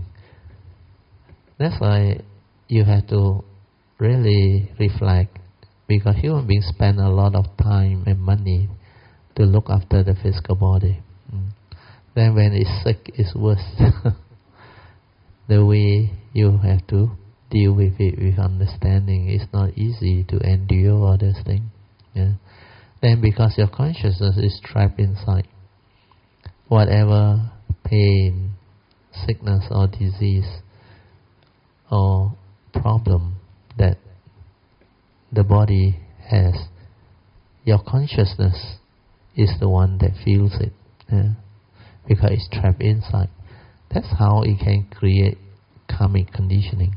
Speaker 1: That's why you have to really reflect, because human beings spend a lot of time and money to look after the physical body. Mm. Then when it's sick, it's worse. The way you have to deal with it with understanding, it's not easy to endure all those things. Yeah. Then because your consciousness is trapped inside, whatever pain, sickness or disease or problem that the body has, your consciousness is the one that feels it, yeah? Because it's trapped inside. That's how it can create karmic conditioning,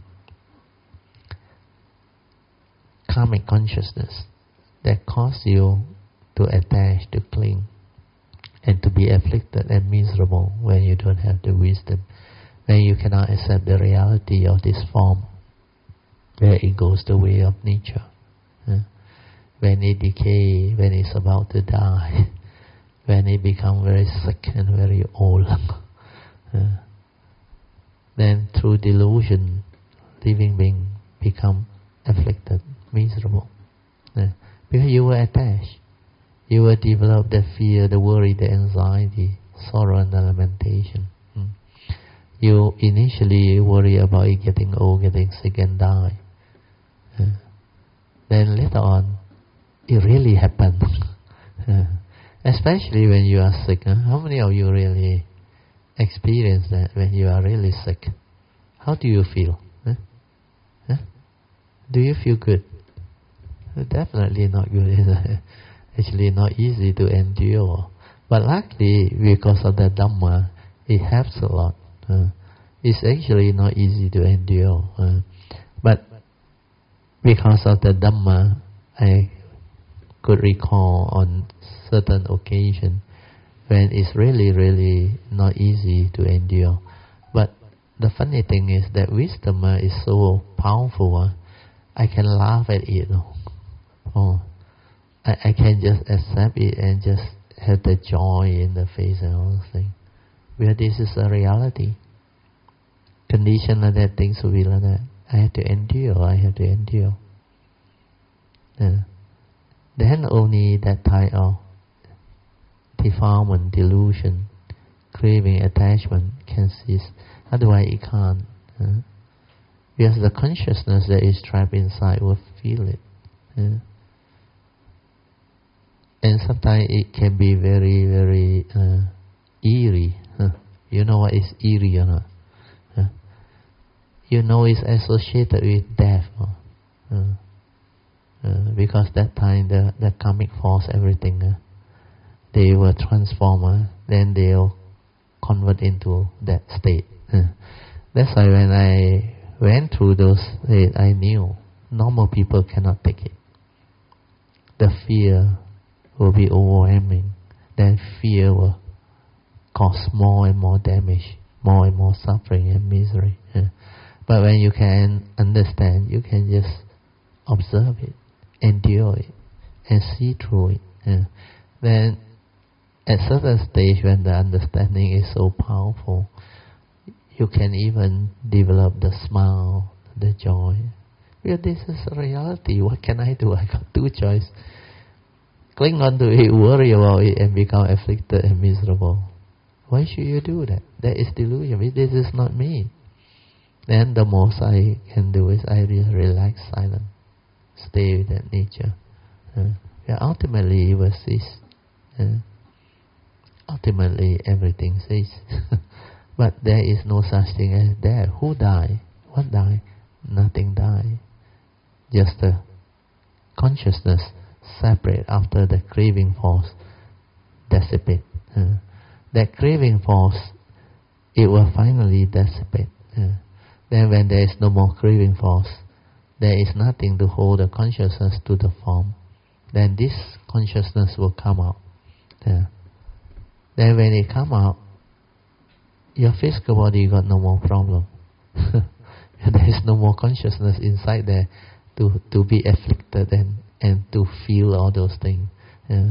Speaker 1: karmic consciousness that cause you to attach, to cling, and to be afflicted and miserable when you don't have the wisdom, when you cannot accept the reality of this form, where it goes the way of nature. Uh, when it decay, when it's about to die, when it becomes very sick and very old, uh, then through delusion, living being become afflicted, miserable. Uh, because you were attached. You will develop the fear, the worry, the anxiety, sorrow and the lamentation. Mm. You initially worry about it getting old, getting sick and die. Uh, then later on, it really happens. uh, especially when you are sick. Huh? How many of you really experience that when you are really sick? How do you feel? Huh? Huh? Do you feel good? Definitely not good, is it? Actually not easy to endure. But luckily, because of the Dhamma, it helps a lot. Uh, it's actually not easy to endure. Uh, but because of the Dhamma, I could recall on certain occasion when it's really, really not easy to endure. But the funny thing is that wisdom uh, is so powerful. Uh, I can laugh at it. Oh. I, I can just accept it and just have the joy in the face and all those things. Where this is a reality. Condition like that, things will be like that. I have to endure, I have to endure. Yeah. Then only that type of defilement, delusion, craving, attachment can cease. Otherwise it can't. Yeah. Because the consciousness that is trapped inside will feel it. Yeah. And sometimes it can be very, very uh, eerie. Huh? You know what is eerie or not? Huh? You know it's associated with death. Huh? Uh, because that time the, the karmic force, everything, uh, they will transform, uh, then they'll convert into that state. Uh. That's why when I went through those states, I knew normal people cannot take it. The fear will be overwhelming. Then fear will cause more and more damage, more and more suffering and misery. Uh. But when you can understand, you can just observe it, endure it, and see through it. Yeah. Then, at certain stage, when the understanding is so powerful, you can even develop the smile, the joy. Well, this is reality. What can I do? I got two choices: cling on to it, worry about it, and become afflicted and miserable. Why should you do that? That is delusion. This is not me. Then the most I can do is I just relax, silent. Stay with that nature. Uh, yeah, ultimately it will cease. Uh, ultimately everything ceases. But there is no such thing as death. Who die? What die? Nothing die. Just the consciousness separate after the craving force dissipate. Uh, that craving force, it will finally dissipate. Uh, then when there is no more craving force, there is nothing to hold the consciousness to the form. Then this consciousness will come out. Yeah. Then when it come out, your physical body got no more problem. There is no more consciousness inside there to, to be afflicted and, and to feel all those things. Yeah.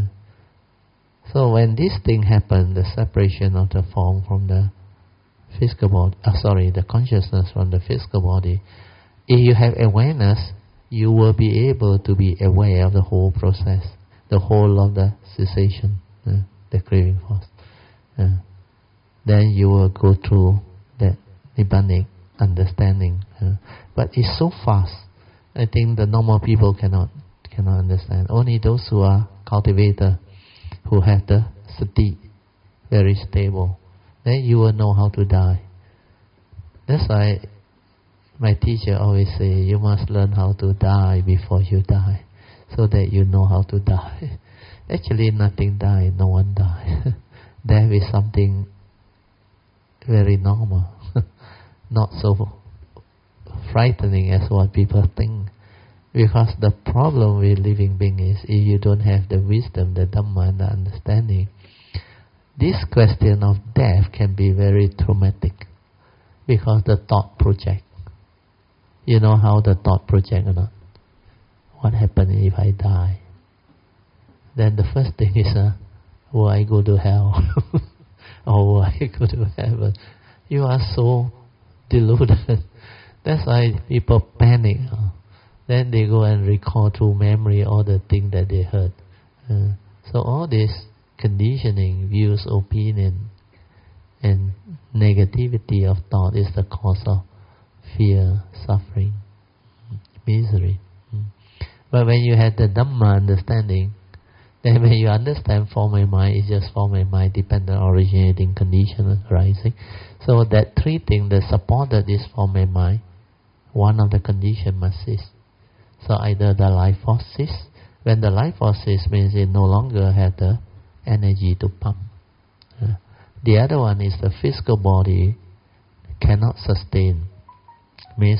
Speaker 1: So when this thing happens, the separation of the form from the physical body, uh, sorry, the consciousness from the physical body, if you have awareness, you will be able to be aware of the whole process, the whole of the cessation, uh, the craving force. Uh, then you will go through that nibbanic understanding. Uh, but it's so fast. I think the normal people cannot cannot understand. Only those who are cultivators, who have the sati, very stable, then you will know how to die. That's why my teacher always say, you must learn how to die before you die, so that you know how to die. Actually, nothing dies, no one dies. Death is something very normal, not so frightening as what people think. Because the problem with living being is, if you don't have the wisdom, the Dhamma, and the understanding, this question of death can be very traumatic, because the thought project. You know how the thought project or not? What happens if I die? Then the first thing is, uh, will I go to hell? Or will I go to heaven? You are so deluded. That's why people panic. Uh, then they go and recall through memory all the things that they heard. Uh, so all this conditioning, views, opinion, and negativity of thought is the cause of fear, suffering, misery. But when you have the Dhamma understanding, then when you understand form and mind is just form and mind, dependent, originating, condition, arising. So that three things that supported this form and mind, one of the condition must cease. So either the life force cease. When the life force cease, means it no longer has the energy to pump. Uh, the other one is the physical body cannot sustain. Means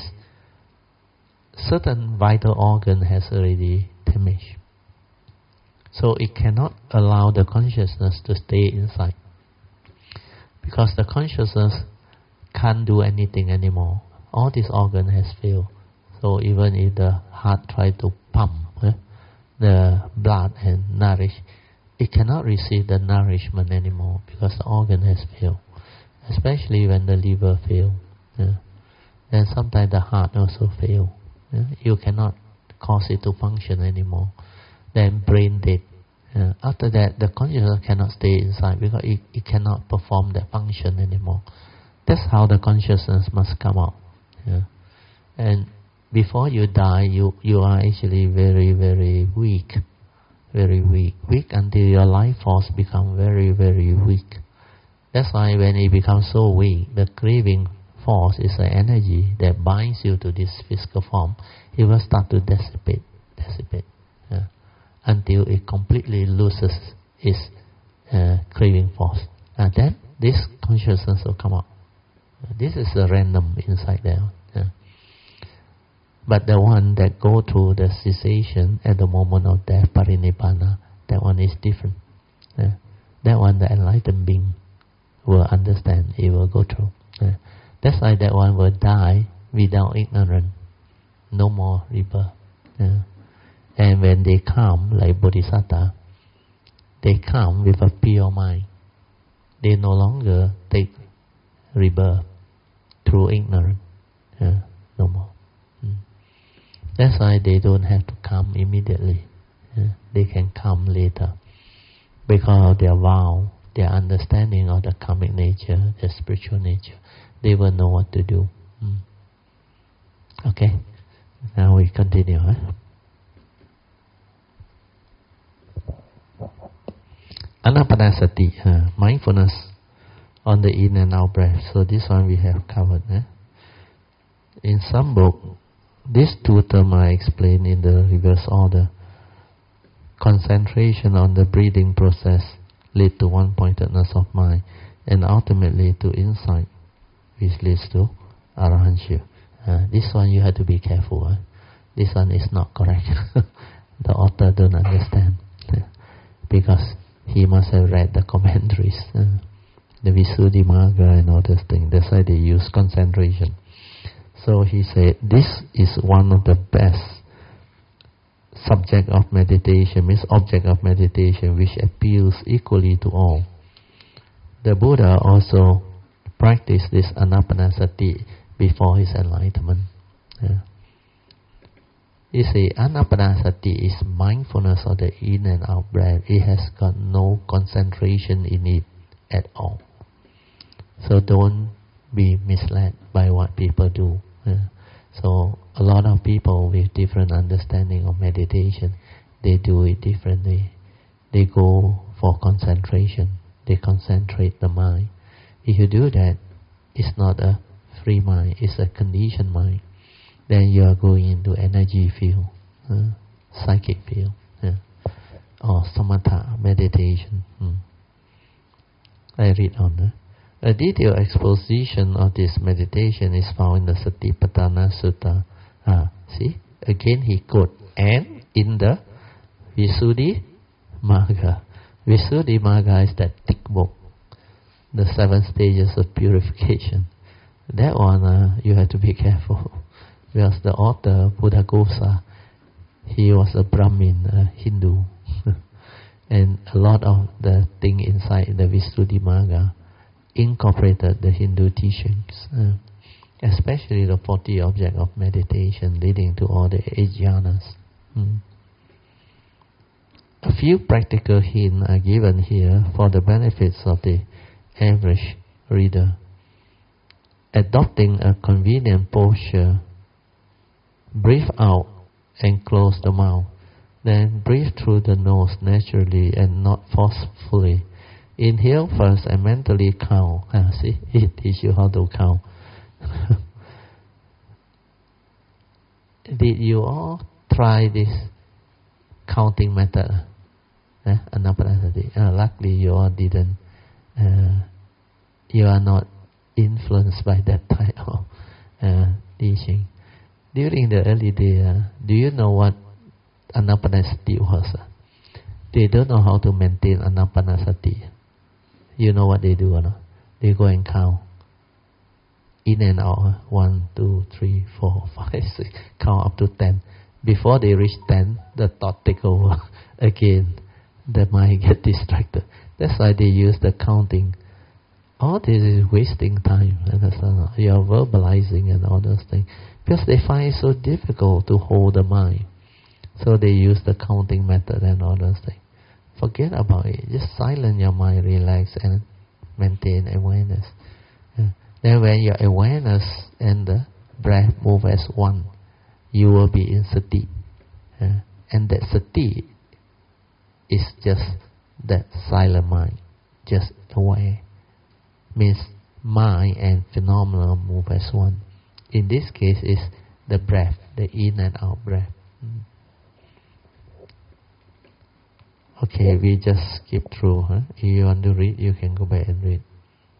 Speaker 1: certain vital organ has already damaged. So it cannot allow the consciousness to stay inside. Because the consciousness can't do anything anymore. All this organ has failed. So even if the heart tries to pump, eh, the blood and nourish, it cannot receive the nourishment anymore because the organ has failed. Especially when the liver fail, yeah. Then sometimes the heart also fail. Yeah. You cannot cause it to function anymore. Then brain dead. Yeah. After that, the consciousness cannot stay inside because it, it cannot perform that function anymore. That's how the consciousness must come out. Yeah. And before you die, you, you are actually very, very weak. Very weak. Weak until your life force become very, very weak. That's why when it becomes so weak, the craving force is an energy that binds you to this physical form. It will start to dissipate, dissipate, yeah, until it completely loses its uh, craving force. And then this consciousness will come out. This is a random inside there. Yeah. But the one that go through the cessation at the moment of death, parinibbana, that one is different. Yeah. That one, the enlightened being, will understand, it will go through. Yeah. That's why that one will die without ignorance. No more rebirth. Yeah. And when they come, like Bodhisattva, they come with a pure mind. They no longer take rebirth through ignorance. Yeah. No more. Mm. That's why they don't have to come immediately. Yeah. They can come later. Because of their vow, their understanding of the karmic nature, the spiritual nature, they will know what to do. Mm. Okay, now we continue. Huh? Anapanasati, uh, mindfulness on the in and out breath. So this one we have covered. Eh? In some book, these two terms are explained in the reverse order. Concentration on the breathing process lead to one-pointedness of mind, and ultimately to insight, which leads to arahantship. Uh, this one you have to be careful. Eh? This one is not correct. The author don't understand because he must have read the commentaries, uh, the Visuddhimagga and all those things. That's why they use concentration. So he said this is one of the best subject of meditation, means object of meditation, which appeals equally to all. The Buddha also practiced this anapanasati before his enlightenment. Yeah. You see, anapanasati is mindfulness of the in and out breath. It has got no concentration in it at all. So don't be misled by what people do. Yeah. So a lot of people with different understanding of meditation, they do it differently. They go for concentration. They concentrate the mind. If you do that, it's not a free mind, it's a conditioned mind. Then you are going into energy field, uh, psychic field, yeah. Or samatha meditation. Hmm. I read on. Uh. A detailed exposition of this meditation is found in the Satipatthana Sutta. Ah, see, again he quote, and in the Visuddhimagga. Visuddhimagga is that thick book, the seven stages of purification. That one uh, you have to be careful, because the author Buddhaghosa, he was a Brahmin, a Hindu, and a lot of the thing inside the Visuddhimagga incorporated the Hindu teachings, uh, especially the forty objects of meditation leading to all the eight jhanas. Mm. A few practical hints are given here for the benefits of the average reader. Adopting a convenient posture, breathe out and close the mouth. Then breathe through the nose naturally and not forcefully. Inhale first and mentally count. Ah, see, it teaches you how to count. Did you all try this counting method? Eh? Anapanasati. Uh, luckily you all didn't. Uh, you are not influenced by that type of uh, teaching. During the early day, uh, do you know what anapanasati was? Uh? They don't know how to maintain anapanasati. You know what they do or not? They go and count. In and out. One, two, three, four, five, six. Count up to ten. before they reach ten, the thought take over again. The mind get distracted. That's why they use the counting. All this is wasting time. Understand? You are verbalizing and all those things because they find it so difficult to hold the mind. So they use the counting method and all those things. Forget about it. Just silence your mind, relax, and maintain awareness. Yeah. Then when your awareness and the breath move as one, you will be in sati. Yeah. And that sati is just that silent mind, just aware. Means mind and phenomena move as one. In this case, is the breath, the in and out breath. Mm. Okay, we just skip through. Huh? If you want to read, you can go back and read.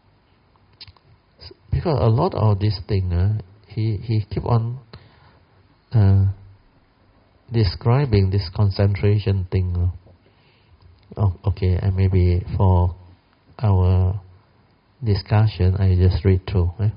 Speaker 1: Because a lot of this thing, uh, he he keep on uh, describing this concentration thing. Uh. Oh, okay, and maybe for our discussion, I just read through. Eh?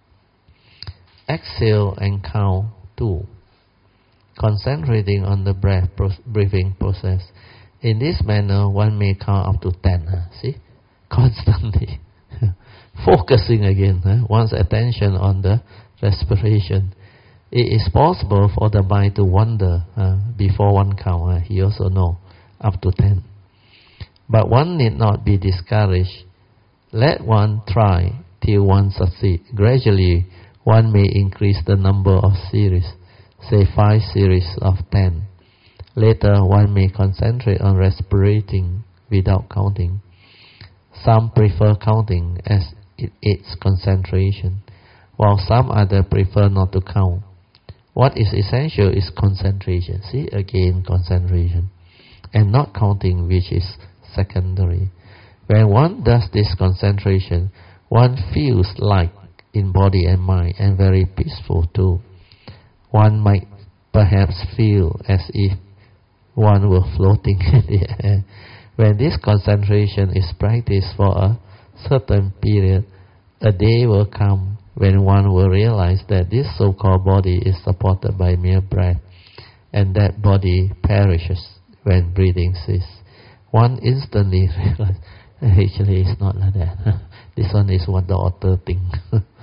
Speaker 1: Exhale and count two. Concentrating on the breath, pro- breathing process. In this manner, one may count up to ten. Huh? See? Constantly. Focusing again. Huh? One's attention on the respiration. It is possible for the mind to wander uh, before one count. Uh, he also know up to ten. But one need not be discouraged. Let one try till one succeed. Gradually, one may increase the number of series, say five series of ten. Later, one may concentrate on respirating without counting. Some prefer counting as it aids concentration, while some other prefer not to count. What is essential is concentration. See, again, concentration. And not counting, which is secondary. When one does this concentration, one feels light in body and mind and very peaceful too. One might perhaps feel as if one were floating in the air. When this concentration is practiced for a certain period, a day will come when one will realize that this so-called body is supported by mere breath, and that body perishes when breathing ceases. One instantly realizes, actually it's not like that. This one is what the author thinks.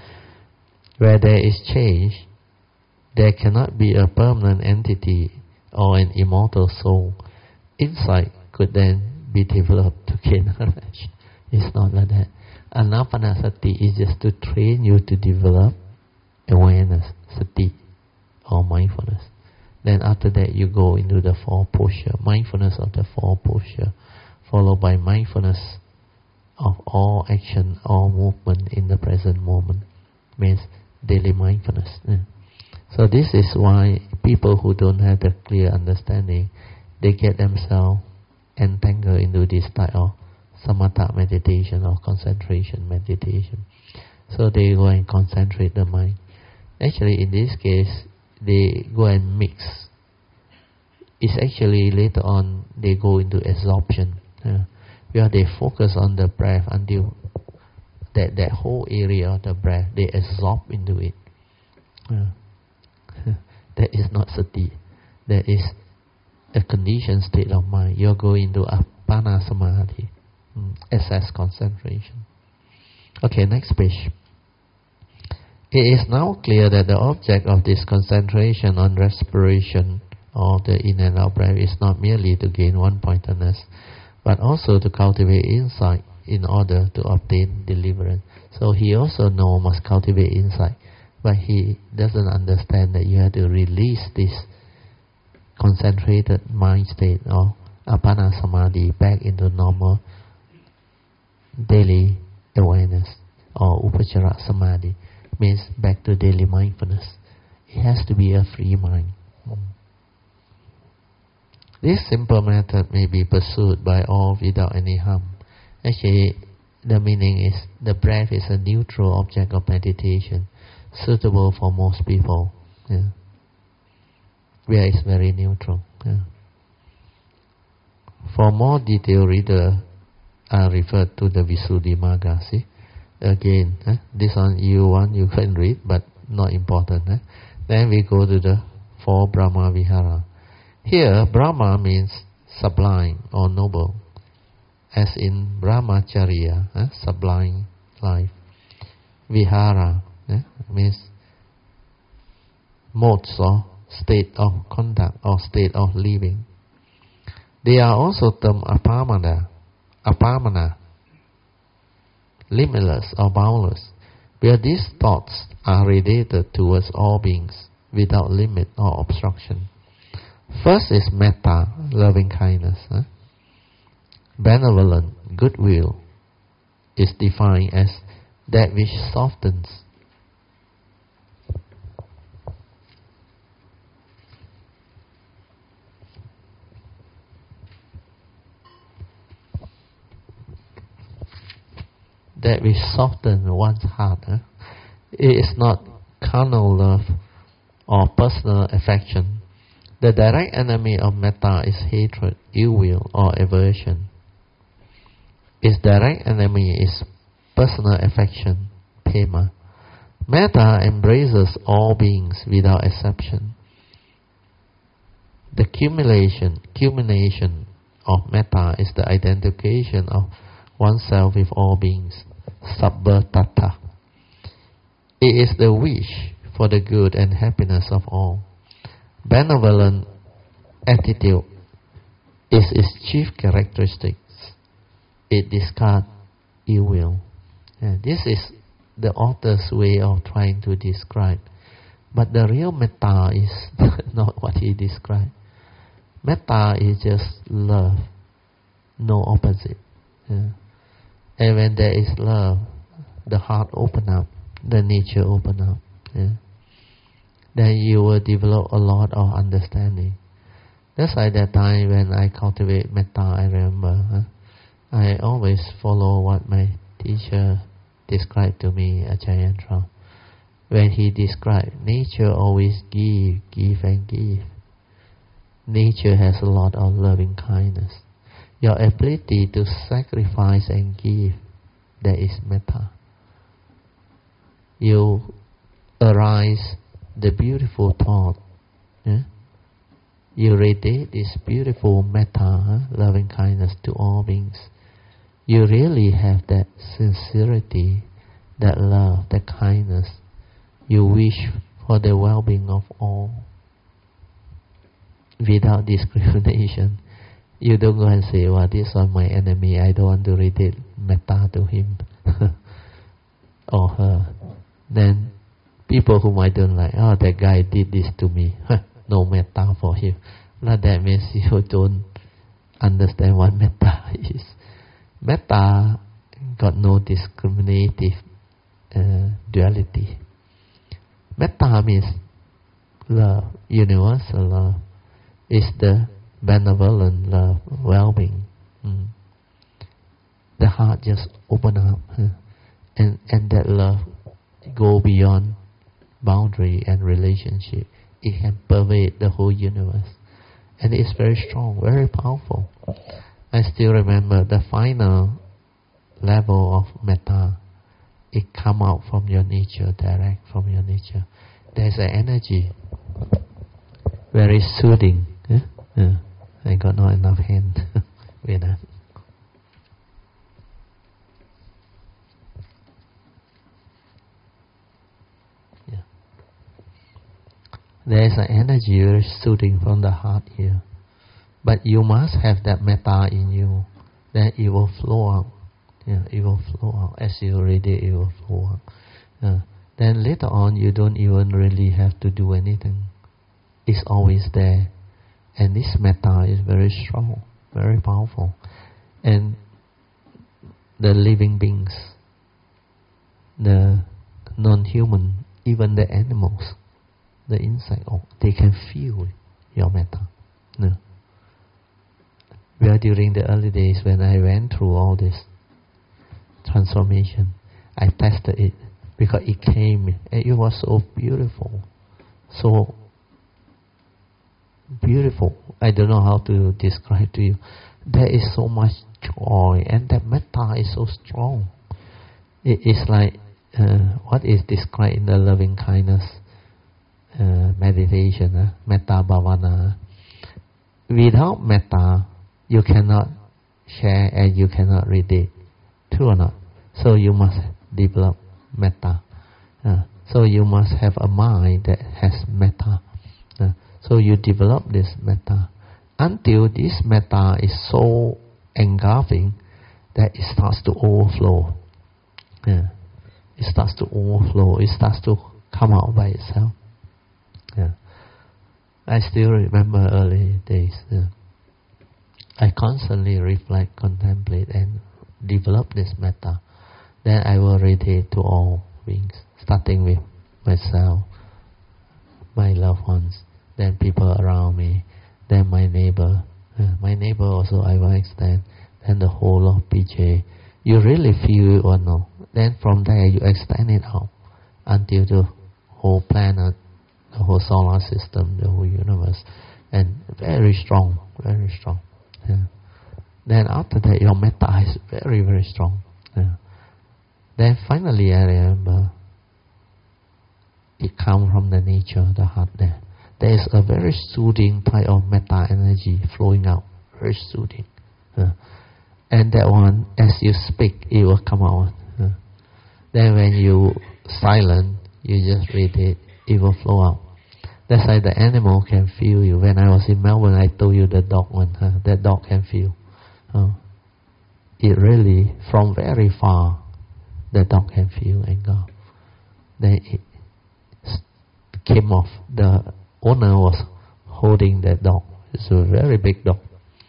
Speaker 1: Where there is change, there cannot be a permanent entity or an immortal soul. Insight could then be developed to gain knowledge. It's not like that. Anapanasati is just to train you to develop awareness, sati, or mindfulness. Then after that you go into the four posture, mindfulness of the four posture, followed by mindfulness of all action, all movement in the present moment. Means daily mindfulness. Yeah. So this is why people who don't have the clear understanding, they get themselves entangled into this type of samatha meditation or concentration meditation. So they go and concentrate the mind. Actually, in this case, they go and mix. It's actually later on they go into absorption, uh, where they focus on the breath until that, that whole area of the breath, they absorb into it. Uh, that is not sati. That is a conditioned state of mind. You're going into appana samadhi, mm, excess concentration. Okay, next page. It is now clear that the object of this concentration on respiration or the in and out breath is not merely to gain one-pointedness, but also to cultivate insight in order to obtain deliverance. So he also knows must cultivate insight, but he doesn't understand that you have to release this concentrated mind state or appana samadhi back into normal daily awareness or upachara samadhi. Means back to daily mindfulness. It has to be a free mind. Mm. This simple method may be pursued by all without any harm. Actually, the meaning is the breath is a neutral object of meditation, suitable for most people. Yeah. Where it's very neutral. Yeah. For more detailed reader, I refer to the Visuddhimagga. See? Again, eh? This one you want, you can read, but not important. Eh? Then we go to the for Brahma Vihara. Here, Brahma means sublime or noble, as in Brahmacharya, eh, sublime life. Vihara eh, means modes or state of conduct or state of living. They are also termed apamana, apamana, limitless or boundless, where these thoughts are radiated towards all beings without limit or obstruction. First is metta, loving kindness. Eh? Benevolent, goodwill, is defined as that which softens that which softens one's heart. Eh? It is not carnal love or personal affection. The direct enemy of metta is hatred, ill will, or aversion. Its direct enemy is personal affection, pema. Metta embraces all beings without exception. The culmination, culmination of metta is the identification of oneself with all beings, sabba tattva. It is the wish for the good and happiness of all. Benevolent attitude is its chief characteristic. It discards ill will. And this is the author's way of trying to describe. But the real metta is not what he described. Metta is just love, no opposite. Yeah. And when there is love, the heart open up, the nature open up. Yeah. Then you will develop a lot of understanding. That's why that time when I cultivate metta, I remember, huh? I always follow what my teacher described to me, Ajahn Chah. When he described, nature always give, give and give. Nature has a lot of loving kindness. Your ability to sacrifice and give, that is metta. You arise the beautiful thought. Yeah? You radiate this beautiful metta, huh? loving kindness to all beings. You really have that sincerity, that love, that kindness. You wish for the well-being of all without discrimination. You don't go and say, well, this is my enemy, I don't want to radiate metta to him or her. Then people whom I don't like, oh, that guy did this to me, no metta for him. Now that means you don't understand what metta is. Metta got no discriminative uh, duality. Metta means love, universal love. It's the benevolent love, well-being. Mm. The heart just open up, huh? and and that love go beyond boundary and relationship. It can pervade the whole universe, and it's very strong, very powerful. I still remember the final level of metta. It come out from your nature, direct from your nature. There's an energy, very soothing. Eh? Yeah. I got not enough hand with that. Yeah. There is an energy very soothing from the heart here. But you must have that metta in you. Then it will flow out. Yeah, it will flow out. As you radiate, it will flow out. Yeah. Then later on, you don't even really have to do anything. It's always there. And this metta is very strong, very powerful. And the living beings, the non-human, even the animals, the insect, oh, they can feel your metta. No. Well, during the early days when I went through all this transformation, I tested it because it came and it was so beautiful, so beautiful. I don't know how to describe to you. There is so much joy, and that metta is so strong. It is like uh, what is described in the loving kindness. uh, meditation, uh, metta bhavana. Without metta, you cannot share and you cannot read it. True or not? So you must develop metta. Uh, so you must have a mind that has metta. Uh, so you develop this metta until this metta is so engulfing that it starts to overflow. Yeah. It starts to overflow. It starts to come out by itself. Yeah. I still remember early days. Yeah. I constantly reflect, contemplate, and develop this metta. Then I will radiate to all beings, starting with myself, my loved ones, then people around me, then my neighbor. Uh, my neighbor also I will extend, then the whole of P J. You really feel it or no? Then from there you extend it out until the whole planet, the whole solar system, the whole universe, and very strong, very strong. Yeah. Then after that, your metta is very, very strong. Yeah. Then finally, I remember it comes from the nature of the heart. There, there is a very soothing type of metta energy flowing out, very soothing. Yeah. And that one, as you speak, it will come out. Yeah. Then when you silent, you just read it, it will flow out. That's why the animal can feel you. When I was in Melbourne, I told you the dog one. Huh? That dog can feel. Uh, it really, from very far, the dog can feel and go. Then it came off. The owner was holding that dog. It's a very big dog.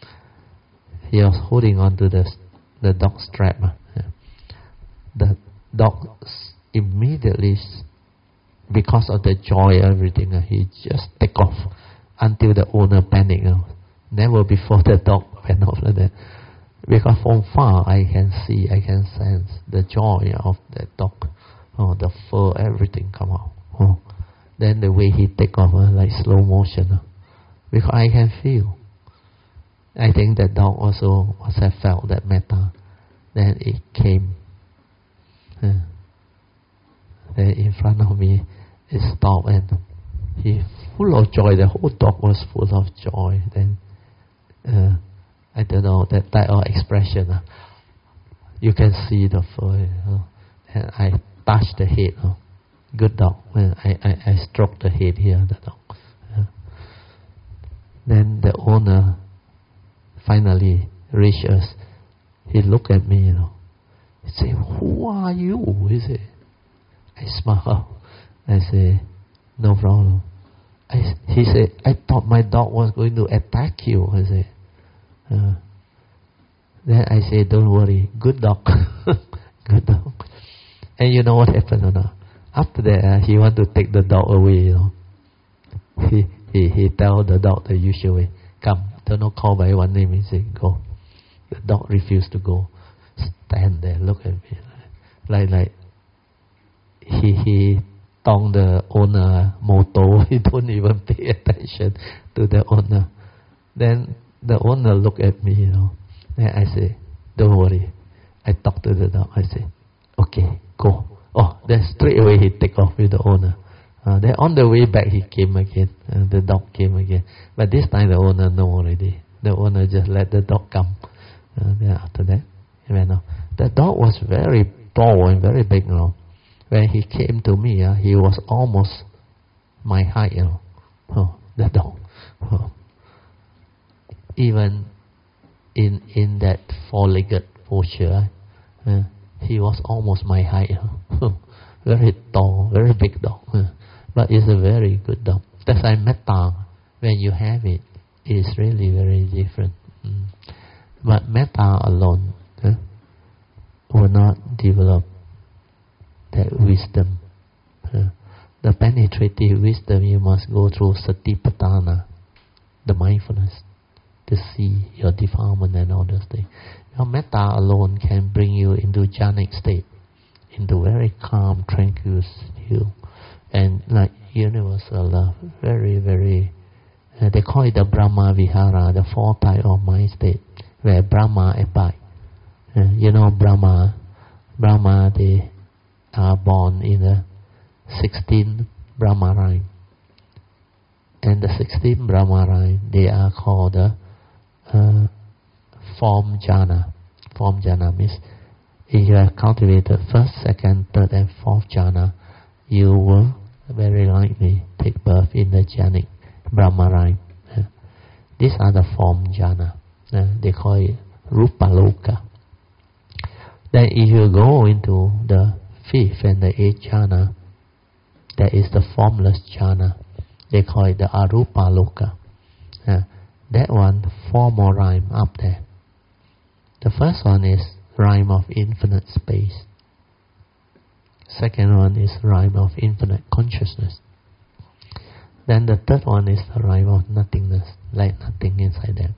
Speaker 1: He was holding on to the the dog strap. Yeah. The dog immediately, because of the joy, everything, uh, he just take off until the owner panic. Uh, never before the dog went off like that. Because from far I can see, I can sense the joy of that dog. Oh, the fur, everything come out. Oh. Then the way he take off, uh, like slow motion. Uh, because I can feel. I think that dog also must have felt that metta. Then it came. Uh, then in front of me, it stopped and he full of joy. The whole dog was full of joy. Then uh, I don't know, that type of expression. Uh, you can see the fur. You know, and I touched the head. Uh, good dog. When I, I, I stroked the head here, the dog. Uh, then the owner finally reached us. He looked at me, you know. He said, "Who are you?" He said. I smiled. I said, "No problem." I, he said, "I thought my dog was going to attack you." I said, uh, then I said, "Don't worry, good dog." Good dog. And you know what happened or not? After that, uh, he want to take the dog away, you know. He, he, he tell the dog the usual way, "Come, don't know, call by one name." He said, "Go." The dog refused to go. Stand there, look at me. Like, like, he, he tongue the owner motto. He don't even pay attention to the owner. Then the owner looked at me, you know. Then I say, "Don't worry." I talked to the dog. I say, "Okay, go." Oh, then straight away he take off with the owner. Uh, then on the way back he came again. Uh, the dog came again. But this time the owner know already. The owner just let the dog come. Uh, then after that, he went off. The dog was very tall and very big, you know. When he came to me, uh, he was almost my height, you know. Oh, the dog. Oh. Even in in that four-legged posture, uh, he was almost my height. Uh. Very tall, very big dog. Uh. But it's a very good dog. That's why metta, when you have it, is really very different. Mm. But metta alone uh, will not develop that wisdom. Uh, the penetrative wisdom, you must go through satipatthana, the mindfulness, to see your defilement and all those things. Your metta alone can bring you into jhanic state, into very calm, tranquil still, and like universal love, very, very, uh, they call it the Brahma Vihara, the four type of mind state, where Brahma abide. Uh, you know Brahma, Brahma, they are born in the sixteenth Brahma line. and the sixteen Brahmarine, they are called the uh, form jhana. Form jhana means if you have cultivated first, second, third, and fourth jhana, you will very likely take birth in the jhanic Brahmarine. Uh, these are the form jhana. Uh, they call it Rupaloka. Then if you go into the fifth and the eighth jhana, that is the formless jhana. They call it the Arupaloka. Uh, that one, four more rhyme up there. The first one is rhyme of infinite space. Second one is rhyme of infinite consciousness. Then the third one is the rhyme of nothingness, like nothing inside them.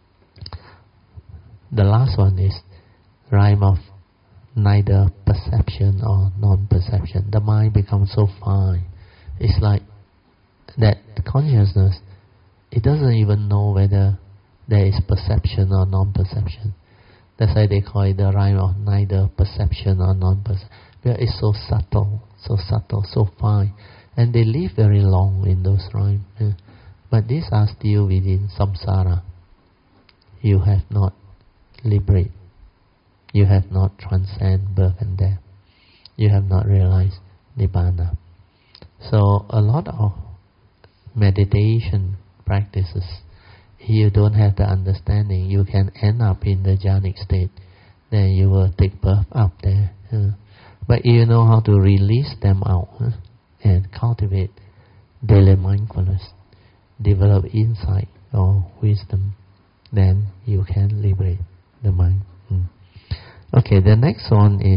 Speaker 1: The last one is rhyme of neither perception or non-perception. The mind becomes so fine. It's like that consciousness, it doesn't even know whether there is perception or non-perception. That's why they call it the rhyme of neither perception or non-perception. Because it's so subtle, so subtle, so fine. And they live very long in those rhymes. Yeah. But these are still within samsara. You have not liberated. You have not transcended birth and death. You have not realized nibbana. So a lot of meditation practices, if you don't have the understanding, you can end up in the jhanic state. Then you will take birth up there. Uh, but if you know how to release them out uh, and cultivate daily mindfulness, develop insight or wisdom, then you can liberate the mind. Mm. Okay, the next one is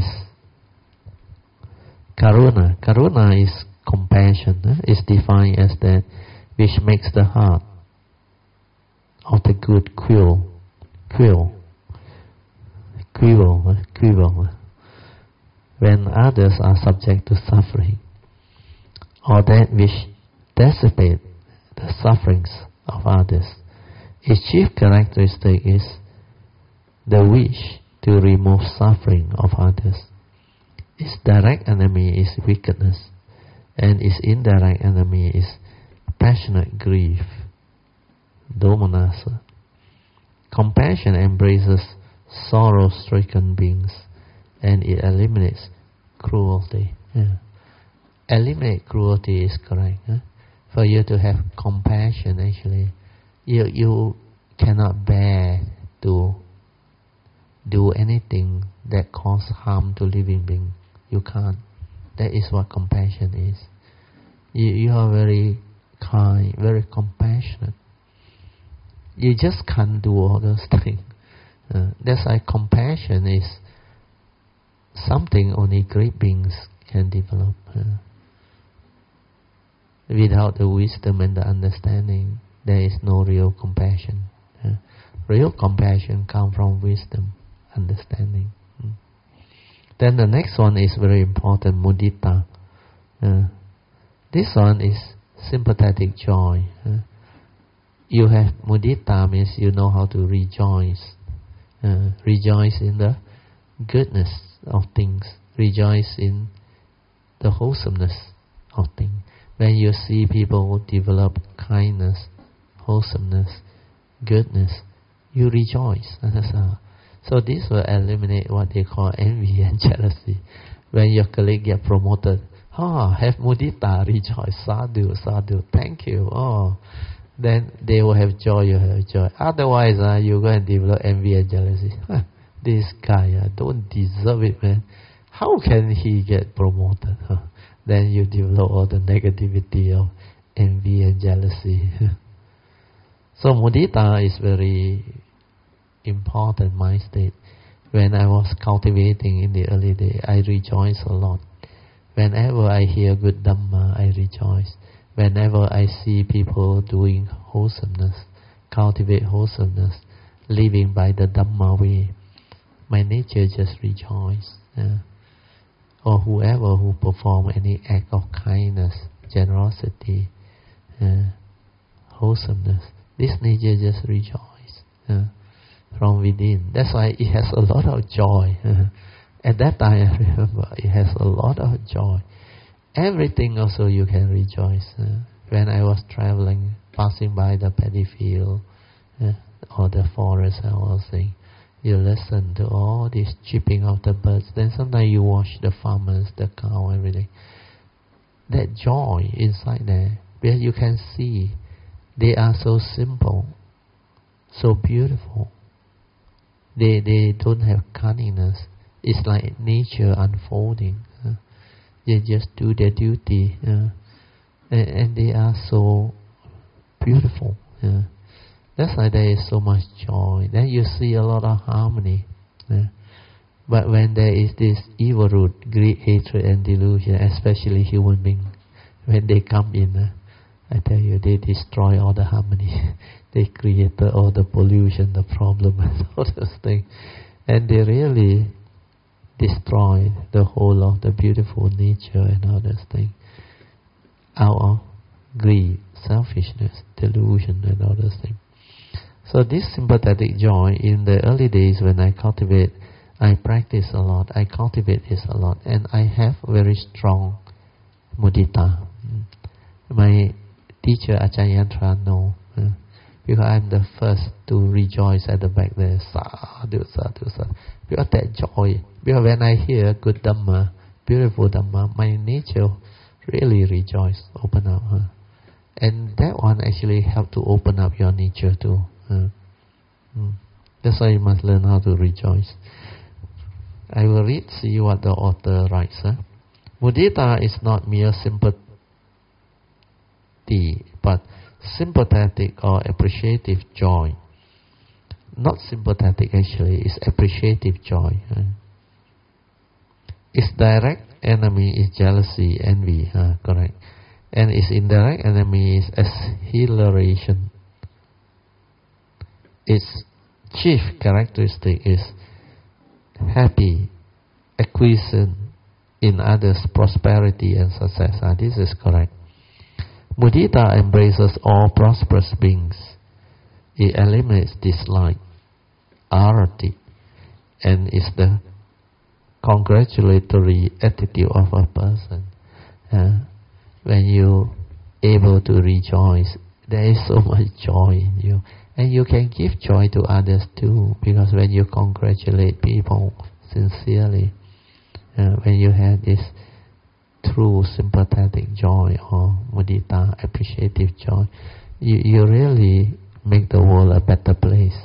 Speaker 1: karuna. Karuna is compassion. Uh, it's defined as that which makes the heart of the good quill, quill, quill, uh, quill. When others are subject to suffering, or that which dissipate the sufferings of others. Its chief characteristic is the wish to remove suffering of others. Its direct enemy is wickedness, and its indirect enemy is passionate grief, domanassa. Compassion embraces sorrow-stricken beings, and it eliminates cruelty. Yeah. Eliminate cruelty is correct. Huh? For you to have compassion, actually, you you cannot bear to do anything that causes harm to living beings. You can't. That is what compassion is. You you are very kind, very compassionate. You just can't do all those things. Uh, that's why compassion is something only great beings can develop. Uh, without the wisdom and the understanding, there is no real compassion. Uh, real compassion comes from wisdom, understanding. Mm. Then the next one is very important, mudita. Uh, this one is sympathetic joy. Uh, you have mudita means you know how to rejoice. Uh, rejoice in the goodness of things. Rejoice in the wholesomeness of things. When you see people develop kindness, wholesomeness, goodness, you rejoice. So this will eliminate what they call envy and jealousy. When your colleague get promoted, oh, have mudita, rejoice, sadhu, sadhu, thank you. Oh, then they will have joy, you have joy. Otherwise, uh, you go and develop envy and jealousy. Huh, this guy uh, don't deserve it, man. How can he get promoted? Huh? Then you develop all the negativity of envy and jealousy. So mudita is very important mind state. When I was cultivating in the early day, I rejoice a lot. Whenever I hear good Dhamma, I rejoice. Whenever I see people doing wholesomeness, cultivate wholesomeness, living by the Dhamma way, my nature just rejoice. Yeah. Or whoever who perform any act of kindness, generosity, uh, wholesomeness, this nature just rejoice uh, from within. That's why it has a lot of joy. Uh, at that time, I remember, it has a lot of joy. Everything also you can rejoice. Uh, when I was traveling, passing by the paddy field uh, or the forest, I was saying, you listen to all this chirping of the birds. Then sometimes you watch the farmers, the cow, everything. That joy inside there, where you can see they are so simple, so beautiful. They they don't have cunningness. It's like nature unfolding. Uh, they just do their duty, uh, and, and they are so beautiful. Uh. That's why there is so much joy. Then you see a lot of harmony. Uh. But when there is this evil root, greed, hatred, and delusion, especially human beings, when they come in, uh, I tell you, they destroy all the harmony. They create the, all the pollution, the problem, and all those things. And they really destroy the whole of the beautiful nature and all those things out of greed, selfishness, delusion, and all those things. So this sympathetic joy, in the early days when I cultivate, I practice a lot, I cultivate this a lot, and I have very strong mudita. My teacher Ajahn Yantra know, uh, because I'm the first to rejoice at the back there, sadhu, sadhu, sadhu. Because that joy, because when I hear good Dhamma, beautiful Dhamma, my nature really rejoice, open up. Huh? And that one actually help to open up your nature too. Uh, mm. That's why you must learn how to rejoice. I will read, see what the author writes. Huh? Mudita is not mere sympathy, but sympathetic or appreciative joy. Not sympathetic actually, it's appreciative joy. Huh? Its direct enemy is jealousy, envy, huh? Correct. And its indirect enemy is exhilaration. Its chief characteristic is happy, acquiescent in others' prosperity and success. Ah, this is correct. Mudita embraces all prosperous beings. It eliminates dislike, arati, and is the congratulatory attitude of a person. Uh, when you able to rejoice, there is so much joy in you. And you can give joy to others too, because when you congratulate people sincerely, uh, when you have this true sympathetic joy or mudita, appreciative joy, you, you really make the world a better place.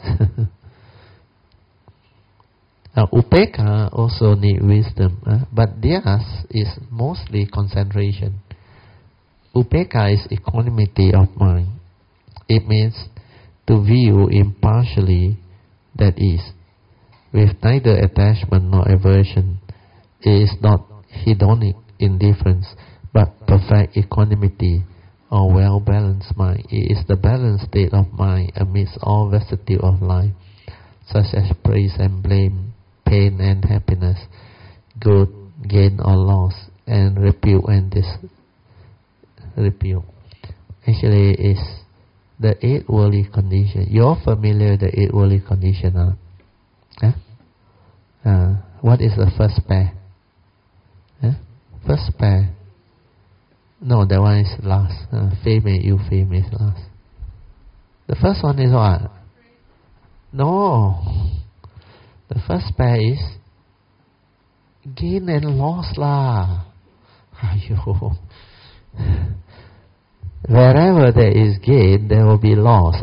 Speaker 1: uh, Upekkha also need wisdom, uh, but theirs is mostly concentration. Upekkha is equanimity of mind. It means to view impartially, that is, with neither attachment nor aversion. It is not hedonic indifference, but perfect equanimity or well-balanced mind. It is the balanced state of mind amidst all vicissitudes of life, such as praise and blame, pain and happiness, good, gain or loss, and repute and disrepute. Actually, it's the eight worldly condition. You're familiar with the eight worldly condition, huh? Huh? Uh, what is the first pair? Huh? First pair. No, that one is last. Uh, fame and ill fame is last. The first one is what? No. The first pair is gain and loss lah. Aiyo. Wherever there is gain, there will be loss.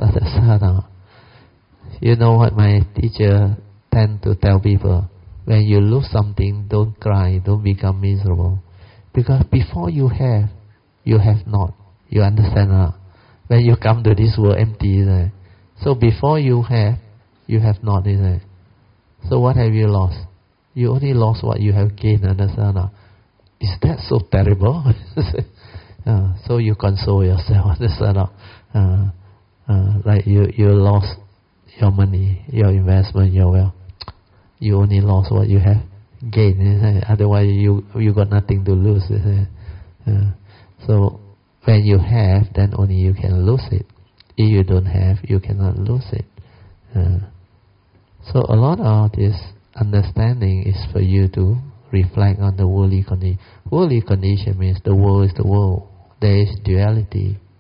Speaker 1: You know what my teacher tend to tell people? When you lose something, don't cry, don't become miserable. Because before you have, you have not. You understand that? When you come to this world empty, isn't it? So before you have, you have not, isn't it? So what have you lost? You only lost what you have gained, understand that? Is that so terrible? Uh, so you console yourself, understand? Uh, uh, like you, you lost your money, your investment, your wealth. You only lost what you have gained. Isn't it? Otherwise, you you got nothing to lose. Isn't it? Uh, so when you have, then only you can lose it. If you don't have, you cannot lose it. Uh, so a lot of this understanding is for you to reflect on the worldly condition. Worldly condition means the world is the world. There is duality.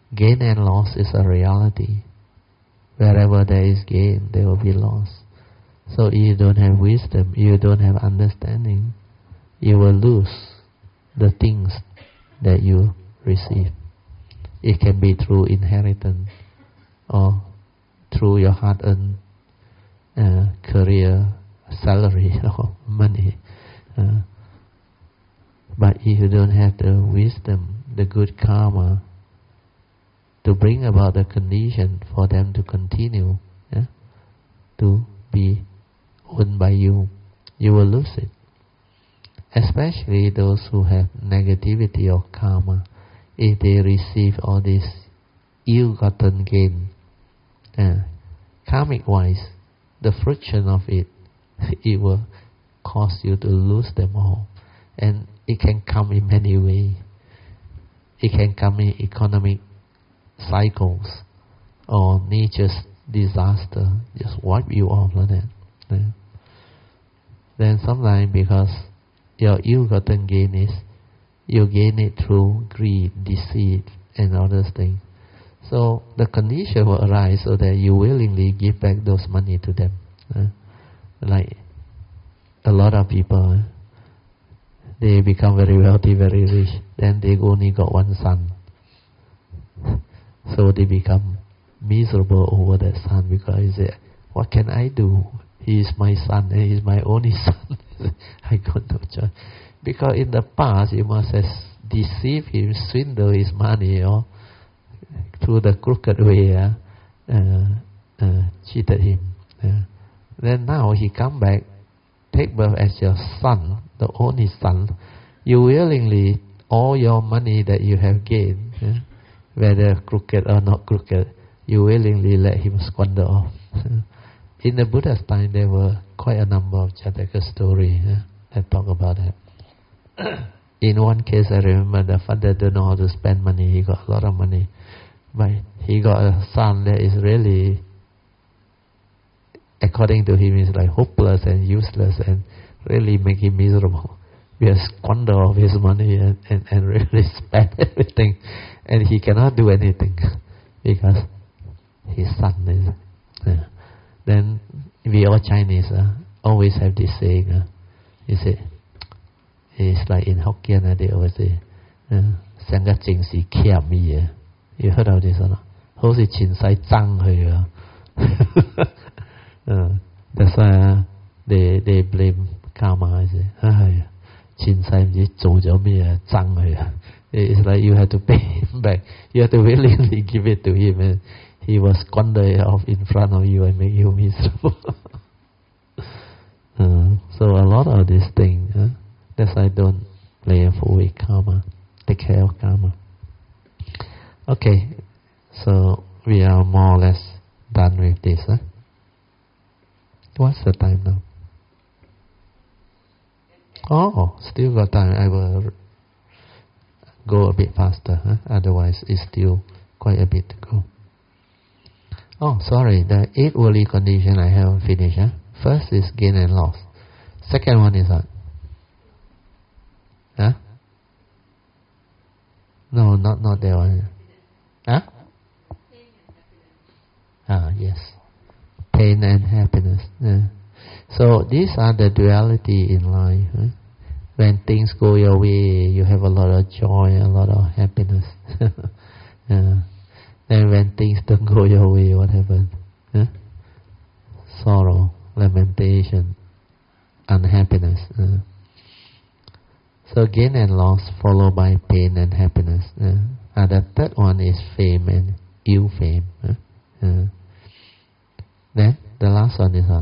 Speaker 1: Gain and loss is a reality. Wherever there is gain, there will be loss. So if you don't have wisdom, you don't have understanding, you will lose the things that you receive. It can be through inheritance or through your hard-earned uh, career, salary or money. Uh, but if you don't have the wisdom, the good karma, to bring about the condition for them to continue, yeah, to be owned by you, you will lose it. Especially those who have negativity or karma, if they receive all this ill-gotten gain, uh, karmic-wise, the friction of it, it will cause you to lose them all. And it can come in many ways. It can come in economic cycles or nature's disaster, just wipe you off like that. Yeah. Then sometimes because your ill-gotten gain is, you gain it through greed, deceit, and other things. So the condition will arise so that you willingly give back those money to them. Uh, like a lot of people, uh, they become very wealthy, very rich. Then they only got one son. So they become miserable over that son because they say, what can I do? He is my son and he is my only son. I got no choice. Because in the past you must have deceived him, swindled his money, or through the crooked way, uh, uh, uh, cheated him. Uh. Then now he come back, take birth as your son, the only son. You willingly, all your money that you have gained, uh, whether crooked or not crooked, you willingly let him squander off. In the Buddha's time, there were quite a number of Jataka stories uh, that talk about that. In one case, I remember the father don't know how to spend money. He got a lot of money, but he got a son that is really, according to him, is like hopeless and useless and really make him miserable. We have squandered all his money and, and, and really spent everything, and he cannot do anything because his son is. Uh, then we all Chinese uh, always have this saying. Uh, you say, it's like in Hokkien, uh, they always say, "Sang个正是欠米啊." You heard of this or not? 好似前世爭佢啊。uh, That's why uh, they they blame karma. I say, 唉，前世唔知做咗咩啊，爭佢啊。It's like you have to pay him back. You have to willingly give it to him, and he will squander it off in front of you and make you miserable. uh, so a lot of these things. Uh, that's why I don't play a fool with karma. Take care of karma. Okay, so we are more or less done with this. Huh? What's the time now? Oh, still got time. I will go a bit faster. Huh? Otherwise, it's still quite a bit to go. Oh, sorry. The eight worldly condition I haven't finished. Huh? First is gain and loss. Second one is what? Huh? No, not not that one. Huh? Ah, yes. Pain and happiness. Yeah. So these are the duality in life. Huh? When things go your way, you have a lot of joy, a lot of happiness. yeah. Then when things don't go your way, what happens? Huh? Sorrow, lamentation, unhappiness. Uh. So gain and loss followed by pain and happiness. Uh. And the third one is fame and ill fame. Uh. Uh. Then the last one is what?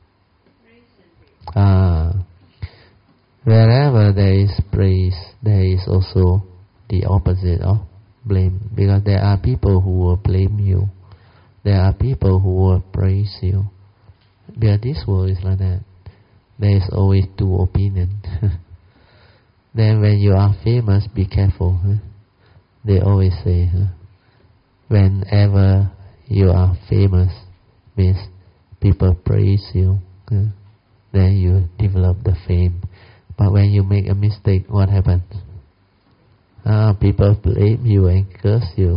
Speaker 1: Ah, wherever there is praise, there is also the opposite of blame. Because there are people who will blame you. There are people who will praise you. Because this world is like that. There is always two opinions. Then when you are famous, be careful. Huh? They always say, huh? Whenever you are famous, means people praise you. Huh? Then you develop the fame. But when you make a mistake, what happens? Ah, people blame you and curse you.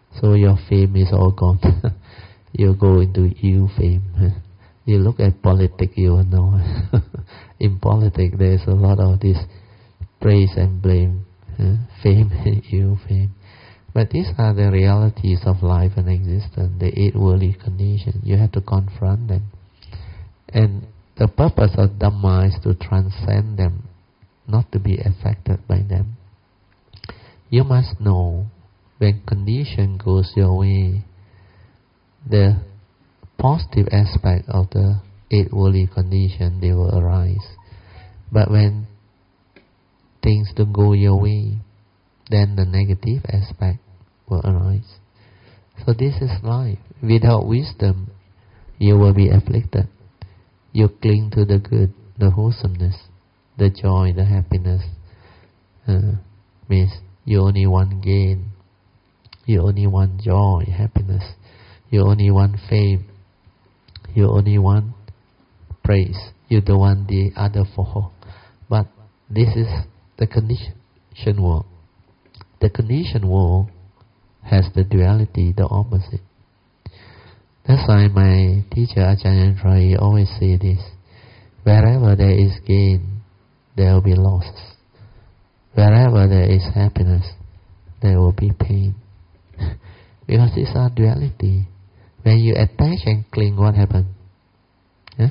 Speaker 1: So your fame is all gone. You go into ill fame. You look at politics, you will know. In politics, there's a lot of this praise and blame, fame and ill fame. But these are the realities of life and existence, the eight worldly conditions. You have to confront them. And the purpose of Dhamma is to transcend them, not to be affected by them. You must know when condition goes your way, the positive aspect of the eight worldly condition, they will arise. But when things don't go your way, then the negative aspect will arise. So this is life. Without wisdom, you will be afflicted. You cling to the good, the wholesomeness, the joy, the happiness. Uh, means you only want gain. You only want joy, happiness. You only want fame. You only want praise. You don't want the other four. But this is the conditioned world. The conditioned world has the duality, the opposite. That's why my teacher Ajahn Rai always say this: wherever there is gain, there will be losses. Wherever there is happiness, there will be pain. Because these are duality. When you attach and cling, what happens? Huh?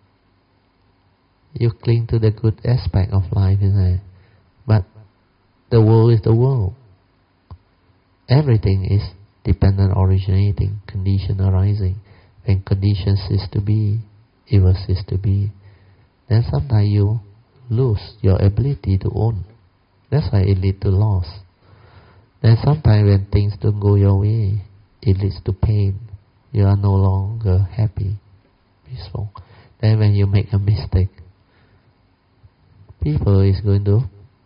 Speaker 1: You cling to the good aspect of life, isn't it? But the world is the world. Everything is dependent, originating, condition arising. When condition cease to be, it will cease to be. Then sometimes you lose your ability to own. That's why it leads to loss. Then sometimes when things don't go your way, it leads to pain. You are no longer happy, peaceful. Then when you make a mistake, people is going to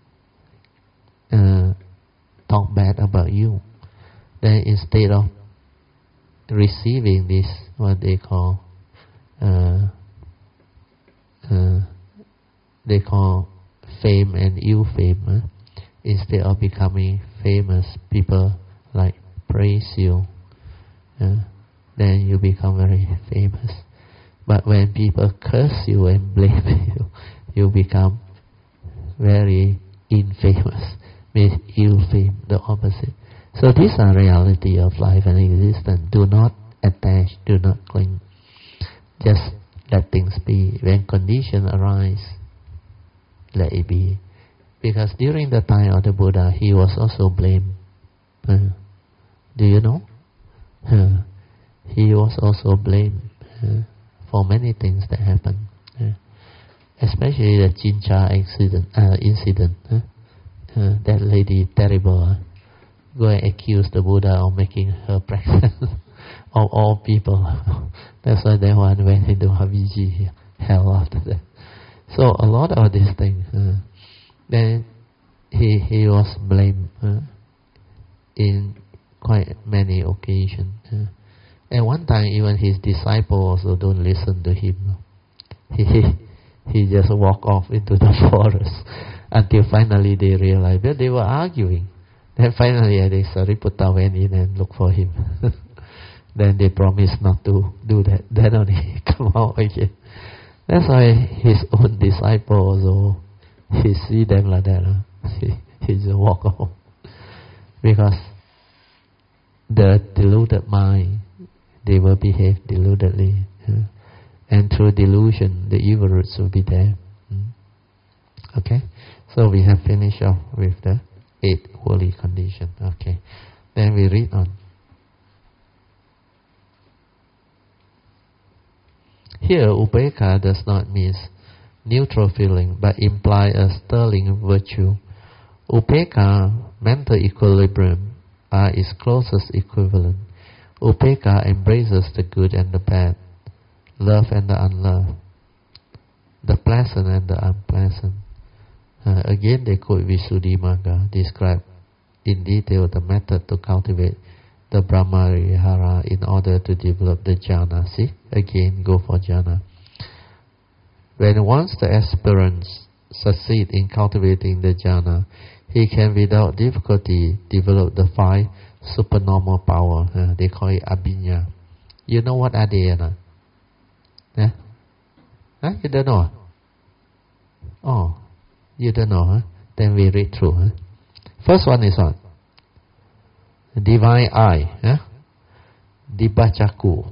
Speaker 1: uh, talk bad about you. Then instead of receiving this, what they call, uh, uh, they call fame and ill fame. Uh, instead of becoming famous, people like praise you. Uh, then you become very famous. But when people curse you and blame you, you become very infamous, means ill fame, the opposite. So these are reality of life and existence. Do not attach, do not cling. Just let things be. When conditions arise, let it be. Because during the time of the Buddha, he was also blamed. Uh, do you know? Uh, he was also blamed uh, for many things that happened. Uh, especially the Jincha incident. Uh, incident uh, uh, that lady, terrible. Uh, go and accuse the Buddha of making her pregnant of all people. That's why that one went into Haviji hell after that. So a lot of these things. Uh, then he he was blamed uh, in quite many occasions. Uh, and one time even his disciples also don't listen to him. He he just walk off into the forest until finally they realized that they were arguing. Then finally, uh, they Sariputta went in and looked for him. Then they promised not to do that. Then only he come out again. That's why his own disciples, also, he see them like that. Huh? He, he just walk off. Because the deluded mind, they will behave deludedly. Huh? And through delusion, the evil roots will be there. Hmm? Okay? So we have finished off with the eight worldly condition. Okay. Then we read on. Here, upekkha does not mean neutral feeling, but imply a sterling virtue. Upekkha, mental equilibrium, are its closest equivalent. Upekkha embraces the good and the bad, love and the unloved, the pleasant and the unpleasant. Uh, again, they quote Visuddhimagga, describe in detail the method to cultivate the Brahmarihara in order to develop the jhana. See, again, go for jhana. When once the aspirant succeed in cultivating the jhana, he can without difficulty develop the five supernormal power. Uh, they call it abhinya. You know what are they? Uh? Yeah? Huh? You don't know? Oh, you don't know, huh? Then we read through. Huh? First one is what? Divine eye. Huh? Dibba Chaku.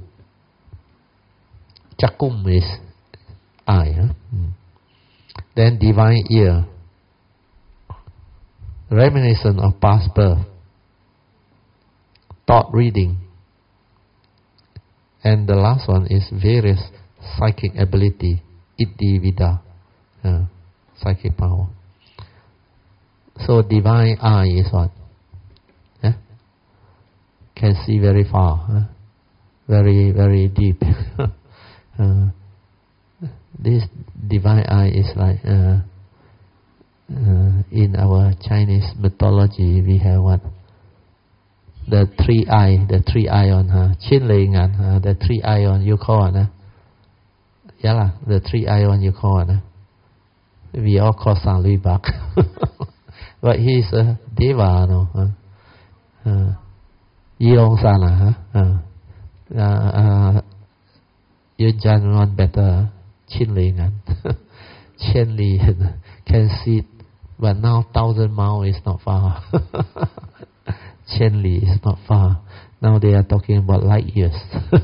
Speaker 1: Chakum is eye. Huh? Hmm. Then divine ear. Reminiscent of past birth. Thought reading. And the last one is various psychic ability. Iddhi vida. Uh, psychic power. So divine eye is what? Yeah? Can see very far. Huh? Very, very deep. uh, this divine eye is like uh, uh, in our Chinese mythology we have what? The three eye, the three ion, huh? Chin lei ngan, uh, the three ion you call it, huh? Yeah lah, the three ion you call it, huh? We all call San Lui Bak. But he is a deva, no? Huh? Uh, Yong San, huh? Uh, uh, you Jan one better, Chin lei ngan. Chen li can see, but now thousand miles is not far. Chen li is not far. Now they are talking about light years.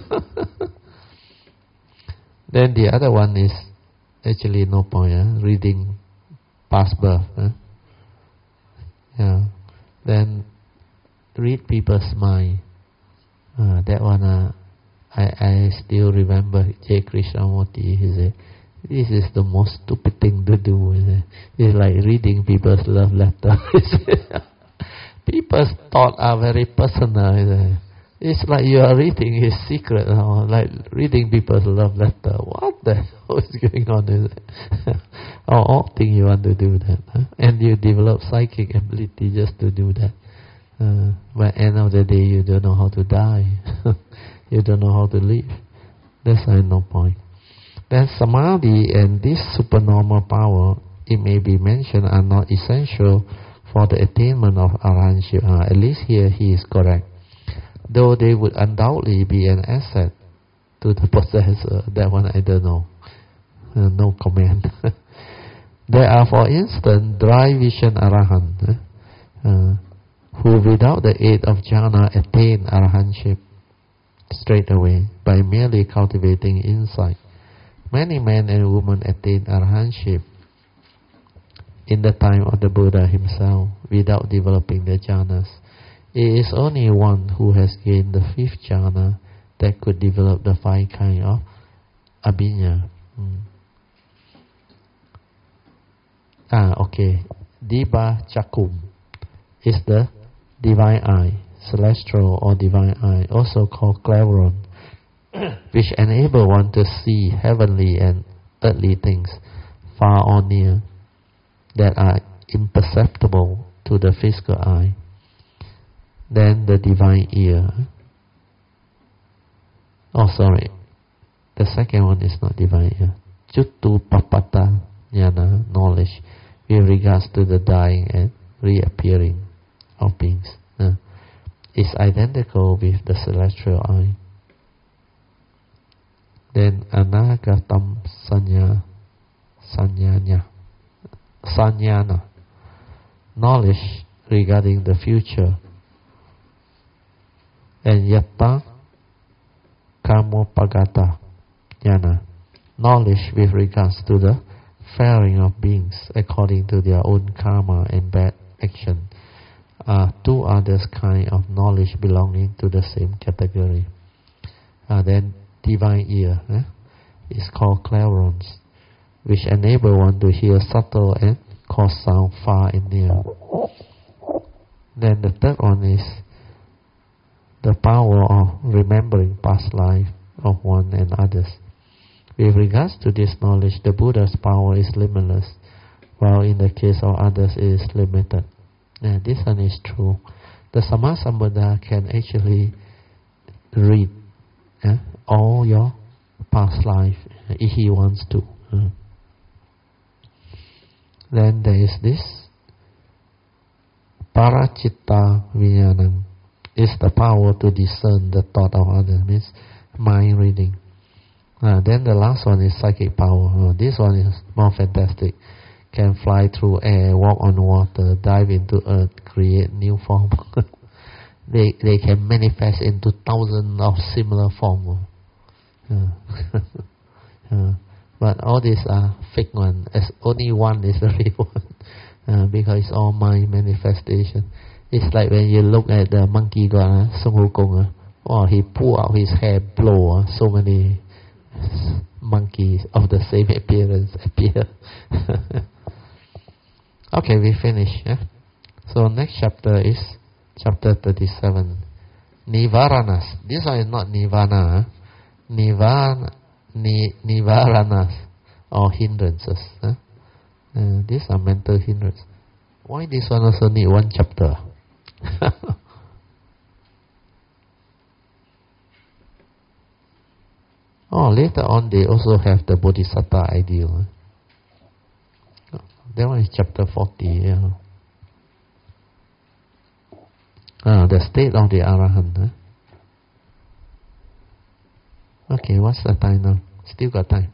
Speaker 1: Then the other one is actually no point. Eh? Reading past birth. Eh? Yeah. Then read people's mind. Uh, that one, uh, I I still remember J. Krishnamurti. He said, "This is the most stupid thing to do." It's like reading people's love letter. People's thoughts are very personal. It's like you are reading his secret, or like reading people's love letter. What the hell is going on? Is it? Or all thing you want to do that, huh? And you develop psychic ability just to do that. Uh, but end of the day, you don't know how to die. You don't know how to live. That's why no point. Then samadhi and this supernormal power, it may be mentioned, are not essential for the attainment of arahantship. Uh, at least here he is correct. Though they would undoubtedly be an asset to the possessor. That one I don't know. Uh, no comment. There are, for instance, dry vision arahant, uh, who without the aid of jhana attain arahantship straight away by merely cultivating insight. Many men and women attain arahantship in the time of the Buddha himself without developing the jhanas. It is only one who has gained the fifth jhana that could develop the five kind of abhinya. Hmm. Ah, okay. Dibba Chakum is the divine eye, celestial or divine eye, also called clairvoyant, which enable one to see heavenly and earthly things, far or near, that are imperceptible to the physical eye. Then the divine ear. Oh, sorry. The second one is not divine ear. Chuttu papata jnana, knowledge, with regards to the dying and reappearing of beings, uh, is identical with the celestial eye. Then anagatam sanya, sanyanya, sanyana, knowledge regarding the future. And yatta kamopagata jnana, knowledge with regards to the faring of beings according to their own karma and bad action, are two others kind of knowledge belonging to the same category. Uh, then divine ear eh, is called clairvoyance, which enable one to hear subtle and coarse sound far and near. Then the third one is the power of remembering past life of one and others. With regards to this knowledge, the Buddha's power is limitless, while in the case of others it is limited. And this one is true. The Sammasambuddha can actually read eh, all your past life if he wants to. Uh. Then there is this Parachitta Vijnanam, is the power to discern the thought of others, means mind reading. Uh, then the last one is psychic power. Uh, this one is more fantastic. Can fly through air, walk on water, dive into earth, create new form. they they can manifest into thousands of similar forms. Uh, uh, but all these are fake ones. As only one is the real one, uh, because it's all mind manifestation. It's like when you look at the monkey god, uh, Sun Wukong. Uh, oh, he pull out his hair, blow. Uh, so many monkeys of the same appearance appear. Okay, we finish. Yeah? So next chapter is chapter thirty-seven. Nivaranas. This one is not nirvana. Huh? Nivana, ni, nivaranas, or hindrances. Huh? Uh, these are mental hindrances. Why this one also need one chapter? Oh, later on they also have the Bodhisattva ideal. Huh? That one is chapter forty. Yeah. Ah, the state of the Arahant. Huh? Okay, what's the time now? Still got time.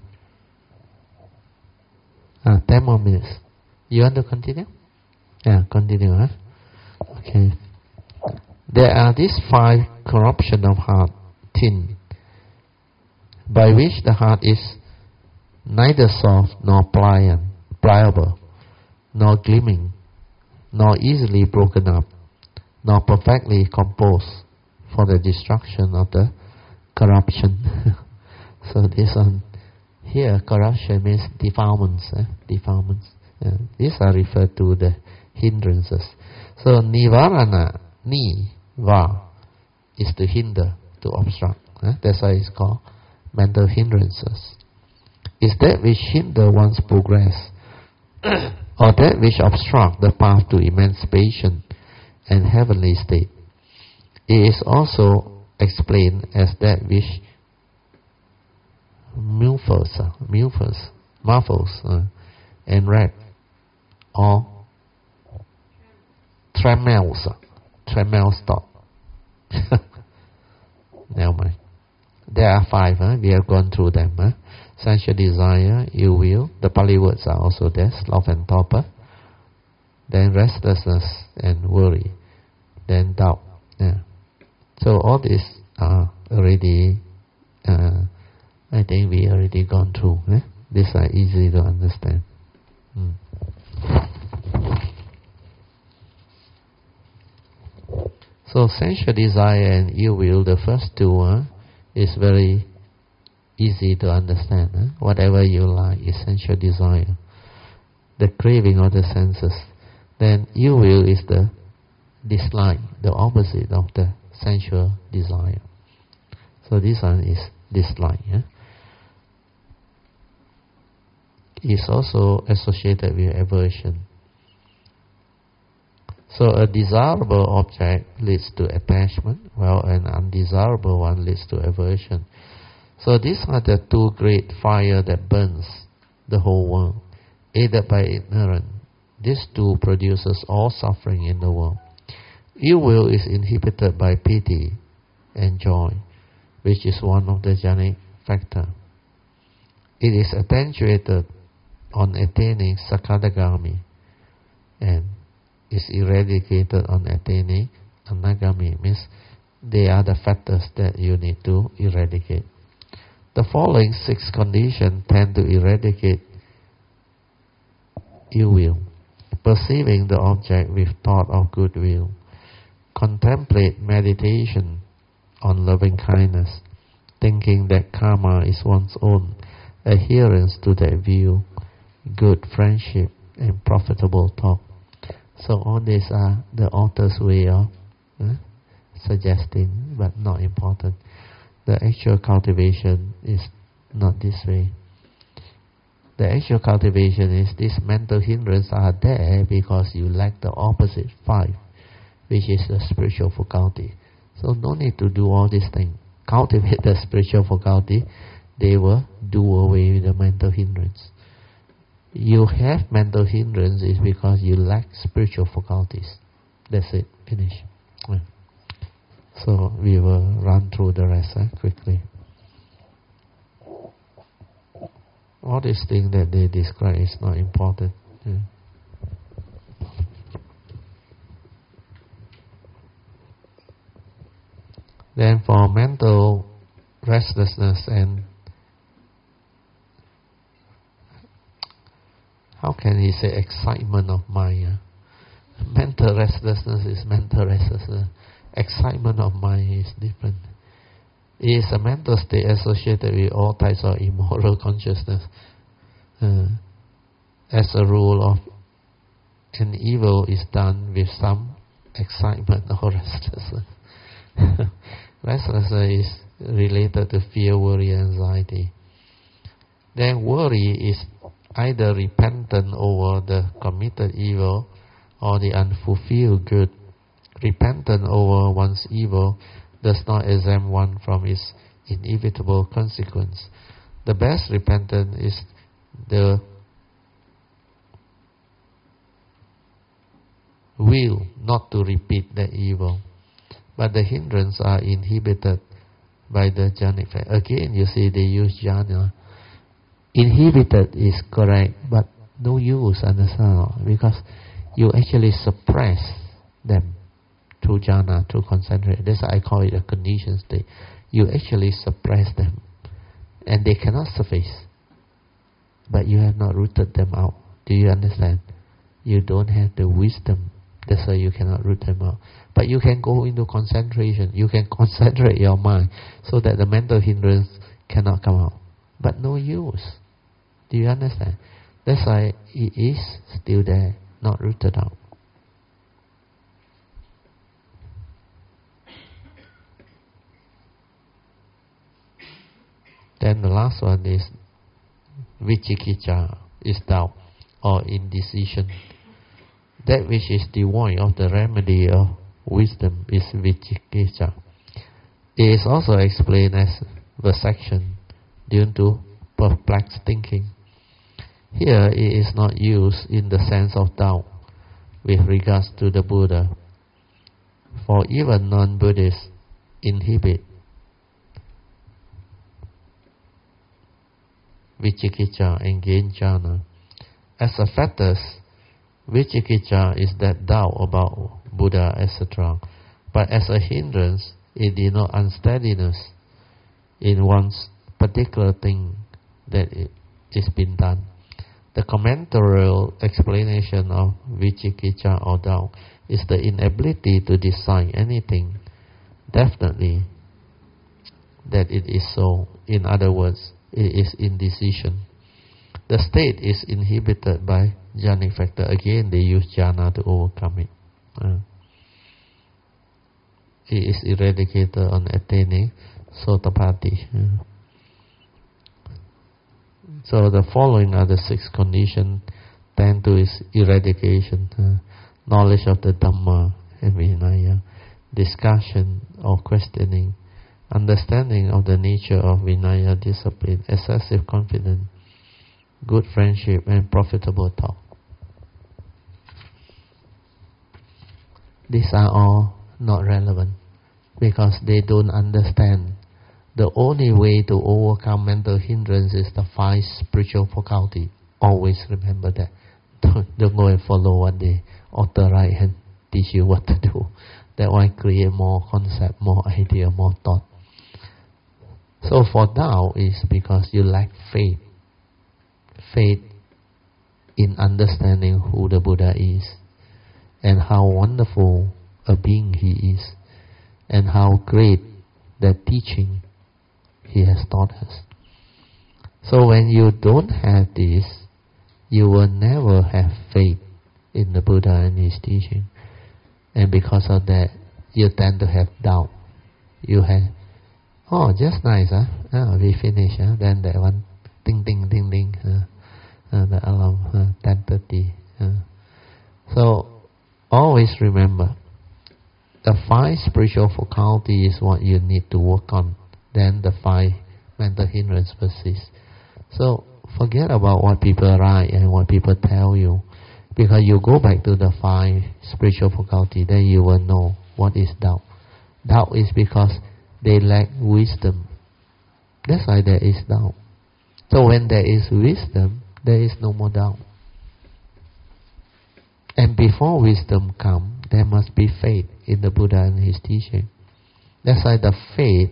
Speaker 1: Ah, ten more minutes. You want to continue? Yeah, continue, huh? Okay. There are these five corruption of heart, tin, by which the heart is neither soft nor pliant, pliable, nor gleaming, nor easily broken up, nor perfectly composed for the destruction of the corruption. So this one here, corruption means defilements. Eh? Defilements. Yeah. These are referred to the hindrances. So nivarana, ni, va, is to hinder, to obstruct. Eh? That's why it's called mental hindrances. Is that which hinder one's progress, or that which obstruct the path to emancipation and heavenly state. It is also explained as that which muffles, uh, muffles, muffles, uh, and red, or tremels, uh, tremels thought. Never mind. There are five. Huh? We have gone through them. Huh? Sensual desire, ill will. The Pali words are also there. Sloth and torpor. Then restlessness and worry. Then doubt. Yeah. So all these are already, uh, I think we already gone through. Eh? These are easy to understand. Hmm. So sensual desire and ill will, the first two, uh, is very easy to understand. Eh? Whatever you like is sensual desire, the craving of the senses. Then ill will is the dislike, the opposite of the sensual desire. So this one is dislike. Eh? It's also associated with aversion. So a desirable object leads to attachment, while an undesirable one leads to aversion. So these are the two great fire that burns the whole world. Aided by ignorance, these two produces all suffering in the world. Ill will is inhibited by pity and joy, which is one of the jhanic factor. It is attenuated on attaining sakadagami and is eradicated on attaining anagami. Means they are the factors that you need to eradicate. The following six conditions tend to eradicate ill will. Perceiving the object with thought of goodwill. Contemplate meditation on loving kindness, thinking that karma is one's own, adherence to that view, good friendship, and profitable talk. So all these are the author's way of eh, suggesting, but not important. The actual cultivation is not this way. The actual cultivation is these mental hindrances are there because you lack the opposite five, which is the spiritual faculty. So no need to do all these things. Cultivate the spiritual faculty, they will do away with the mental hindrance. You have mental hindrance is because you lack spiritual faculties. That's it. Finish. Yeah. So we will run through the rest eh, quickly. All these things that they describe is not important. Yeah. Then for mental restlessness and how can he say excitement of mind? Uh? Mental restlessness is mental restlessness. Excitement of mind is different. It is a mental state associated with all types of immoral consciousness. Uh, as a rule of an evil is done with some excitement or restlessness. Restlessness is related to fear, worry, anxiety. Then worry is either repentant over the committed evil or the unfulfilled good. Repentant over one's evil does not exempt one from its inevitable consequence. The best repentance is the will not to repeat the evil. But the hindrance are inhibited by the jhanic fact. Again, you see, they use jhana. Inhibited is correct, but no use, understand? Because you actually suppress them through jhana, through concentration. That's why I call it a conditioned state. You actually suppress them, and they cannot surface. But you have not rooted them out. Do you understand? You don't have the wisdom. That's why you cannot root them out. But you can go into concentration. You can concentrate your mind so that the mental hindrance cannot come out. But no use. Do you understand? That's why it is still there, not rooted out. Then the last one is vicikicca, is doubt or indecision. That which is devoid of the remedy of wisdom is vicikicca. It is also explained as vexation due to perplexed thinking. Here it is not used in the sense of doubt with regards to the Buddha, for even non-Buddhists inhibit vicikicca and gain jhana. As a fetus, vicikicca is that doubt about Buddha, et cetera. But as a hindrance, it denotes unsteadiness in one's particular thing that it is been done. The commentarial explanation of vicikicca or doubt is the inability to decide anything definitely that it is so. In other words, it is indecision. The state is inhibited by jhanic factor. Again, they use jhana to overcome it. Uh, it is eradicated on attaining Sotapaddi. Uh. So the following are the six conditions. Ten to is eradication, uh, knowledge of the Dhamma and Vinaya, discussion or questioning, understanding of the nature of Vinaya discipline, excessive confidence, good friendship, and profitable talk. These are all not relevant because they don't understand. The only way to overcome mental hindrance is the five spiritual faculty. Always remember that. Don't, don't go and follow what the author write and teach you what to do. That one create more concept, more idea, more thought. So for doubt is because you lack faith. Faith in understanding who the Buddha is and how wonderful a being he is and how great that teaching he has taught us. So when you don't have this, you will never have faith in the Buddha and his teaching. And because of that, you tend to have doubt. You have, oh, just nice, huh? Oh, we finish, huh? Then that one, ding, ding, ding, ding, uh, uh, the alarm, uh, ten thirty. Uh. So, always remember, the five spiritual faculty is what you need to work on. Then the five mental hindrance persist. So, forget about what people write and what people tell you. Because you go back to the five spiritual faculty, then you will know what is doubt. Doubt is because they lack wisdom. That's why there is doubt. So when there is wisdom, there is no more doubt. And before wisdom comes, there must be faith in the Buddha and his teaching. That's why the faith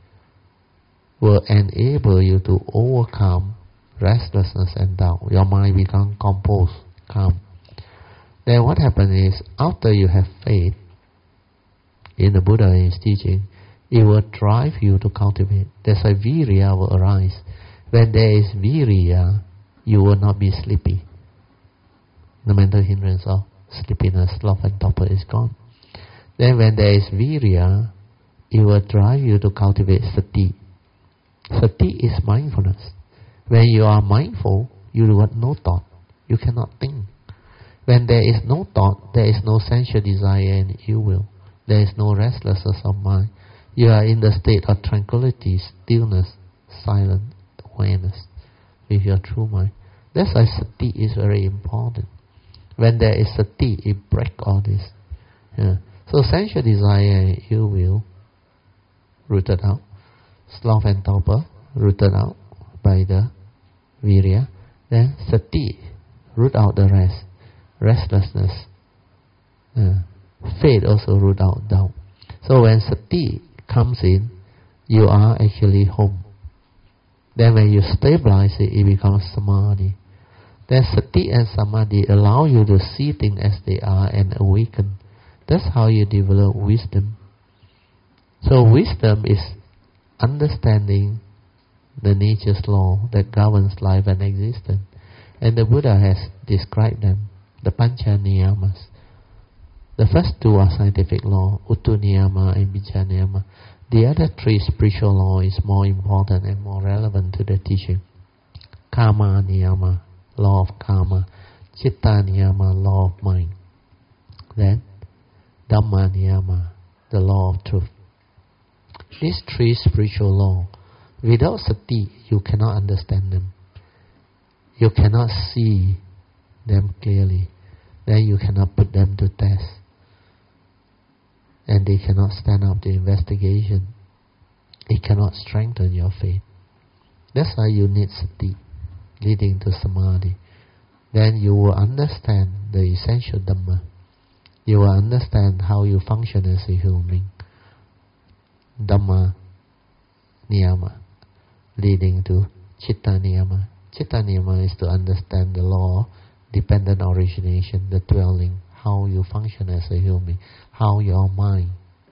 Speaker 1: will enable you to overcome restlessness and doubt. Your mind becomes composed, calm. Then what happens is, after you have faith in the Buddha and his teaching, it will drive you to cultivate. That's why virya will arise. When there is virya, you will not be sleepy. The mental hindrance of sleepiness, sloth and torpor is gone. Then when there is virya, it will drive you to cultivate sati. Sati is mindfulness. When you are mindful, you do no thought. You cannot think. When there is no thought, there is no sensual desire and ill will. There is no restlessness of mind. You are in the state of tranquility, stillness, silent awareness with your true mind. That's why sati is very important. When there is sati, it breaks all this. Yeah. So sensual desire and ill will rooted out. Sloth and torpor rooted out by the virya. Then sati root out the rest. Restlessness. Uh, faith also root out doubt. So when sati comes in, you are actually home. Then when you stabilize it, it becomes samadhi. Then sati and samadhi allow you to see things as they are and awaken. That's how you develop wisdom. So wisdom is understanding the nature's law that governs life and existence. And the Buddha has described them, the pancha niyamas. The first two are scientific law, uttu niyama and vijja niyama. The other three spiritual law is more important and more relevant to the teaching. Karma niyama, law of karma. Chitta niyama, law of mind. Then Dhamma niyama, the law of truth. These three spiritual laws, without sati, you cannot understand them. You cannot see them clearly. Then you cannot put them to test. And they cannot stand up to investigation. It cannot strengthen your faith. That's why you need sati, leading to samadhi. Then you will understand the essential Dhamma. You will understand how you function as a human being. Dhamma niyama, leading to chitta niyama. Chitta niyama is to understand the law, dependent origination, the dwelling, how you function as a human being, how your mind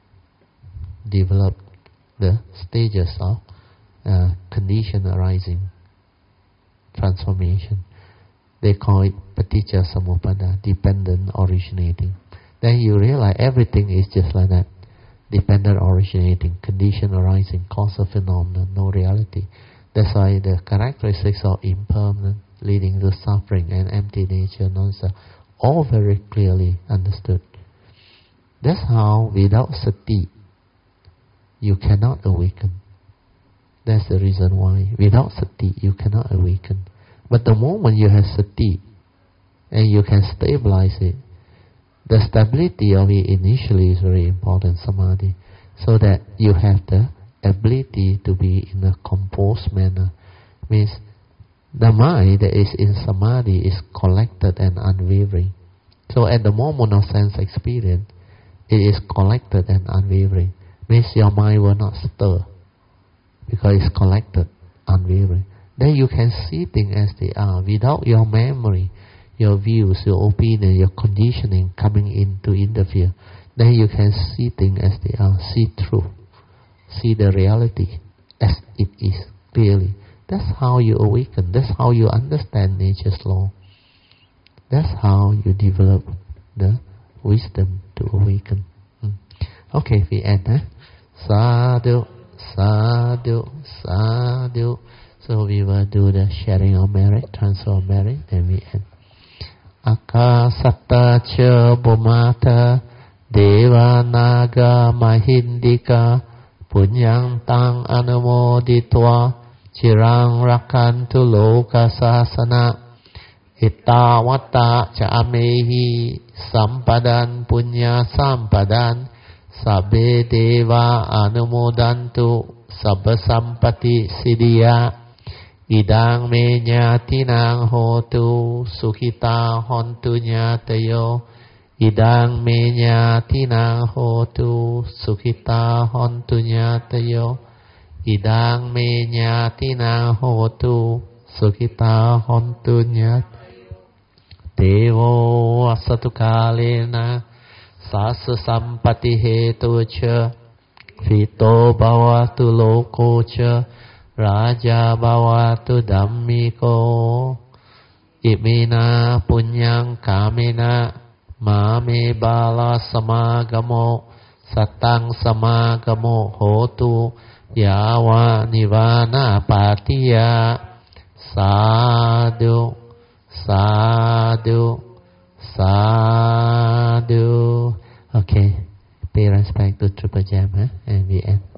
Speaker 1: develop the stages of uh, condition arising, transformation. They call it paticca samuppada, dependent originating. Then you realize everything is just like that. Dependent originating, condition arising, cause of phenomenon, no reality. That's why the characteristics of impermanent, leading to suffering and empty nature, non-self, all very clearly understood. That's how, without sati, you cannot awaken. That's the reason why. Without sati, you cannot awaken. But the moment you have sati, and you can stabilize it, the stability of it initially is very important, samadhi, so that you have the ability to be in a composed manner. Means the mind that is in samadhi is collected and unwavering. So at the moment of sense experience, it is collected and unwavering. Means your mind will not stir, because it's collected, unwavering. Then you can see things as they are, without your memory, your views, your opinion, your conditioning coming in to interfere. Then you can see things as they are, see truth, see the reality as it is clearly. That's how you awaken. That's how you understand nature's law. That's how you develop the wisdom to awaken. Hmm. Okay, we end. Huh? Sadhu, sadhu, sadhu. So we will do the sharing of merit, transfer of merit, then we end. Akasatta cha bhumata deva naga mahindika punyang tang anumoditva chirang rakantu loka sasana ittavata cha amehi sampadan punya sampadan สัพเพเทวะอนุโมดันตุสัพพสัมปติสิทธิยะอิดังเมญาตินังโหตุสุขิตาหอนตุญาตโยอิดังเมญาตินังโหตุสุขิตาหอนตุญาตโยอิดังเมญาตินังโหตุสุขิตาหอนตุญาเทโวอัสสตุกาเลนะสัสสสัมปติเหตุเชฟิโตภวตุโลโกเชราชาภวตุดัมมิโกอิมินาปุญญังกาเมนะมาเมบาลาสมากโมสัตตังสมากโมโหตุยาวานิวานาปาติยาสาธุสาธุสาธุ Okay, pay respect to Triple Jam, huh? And we end.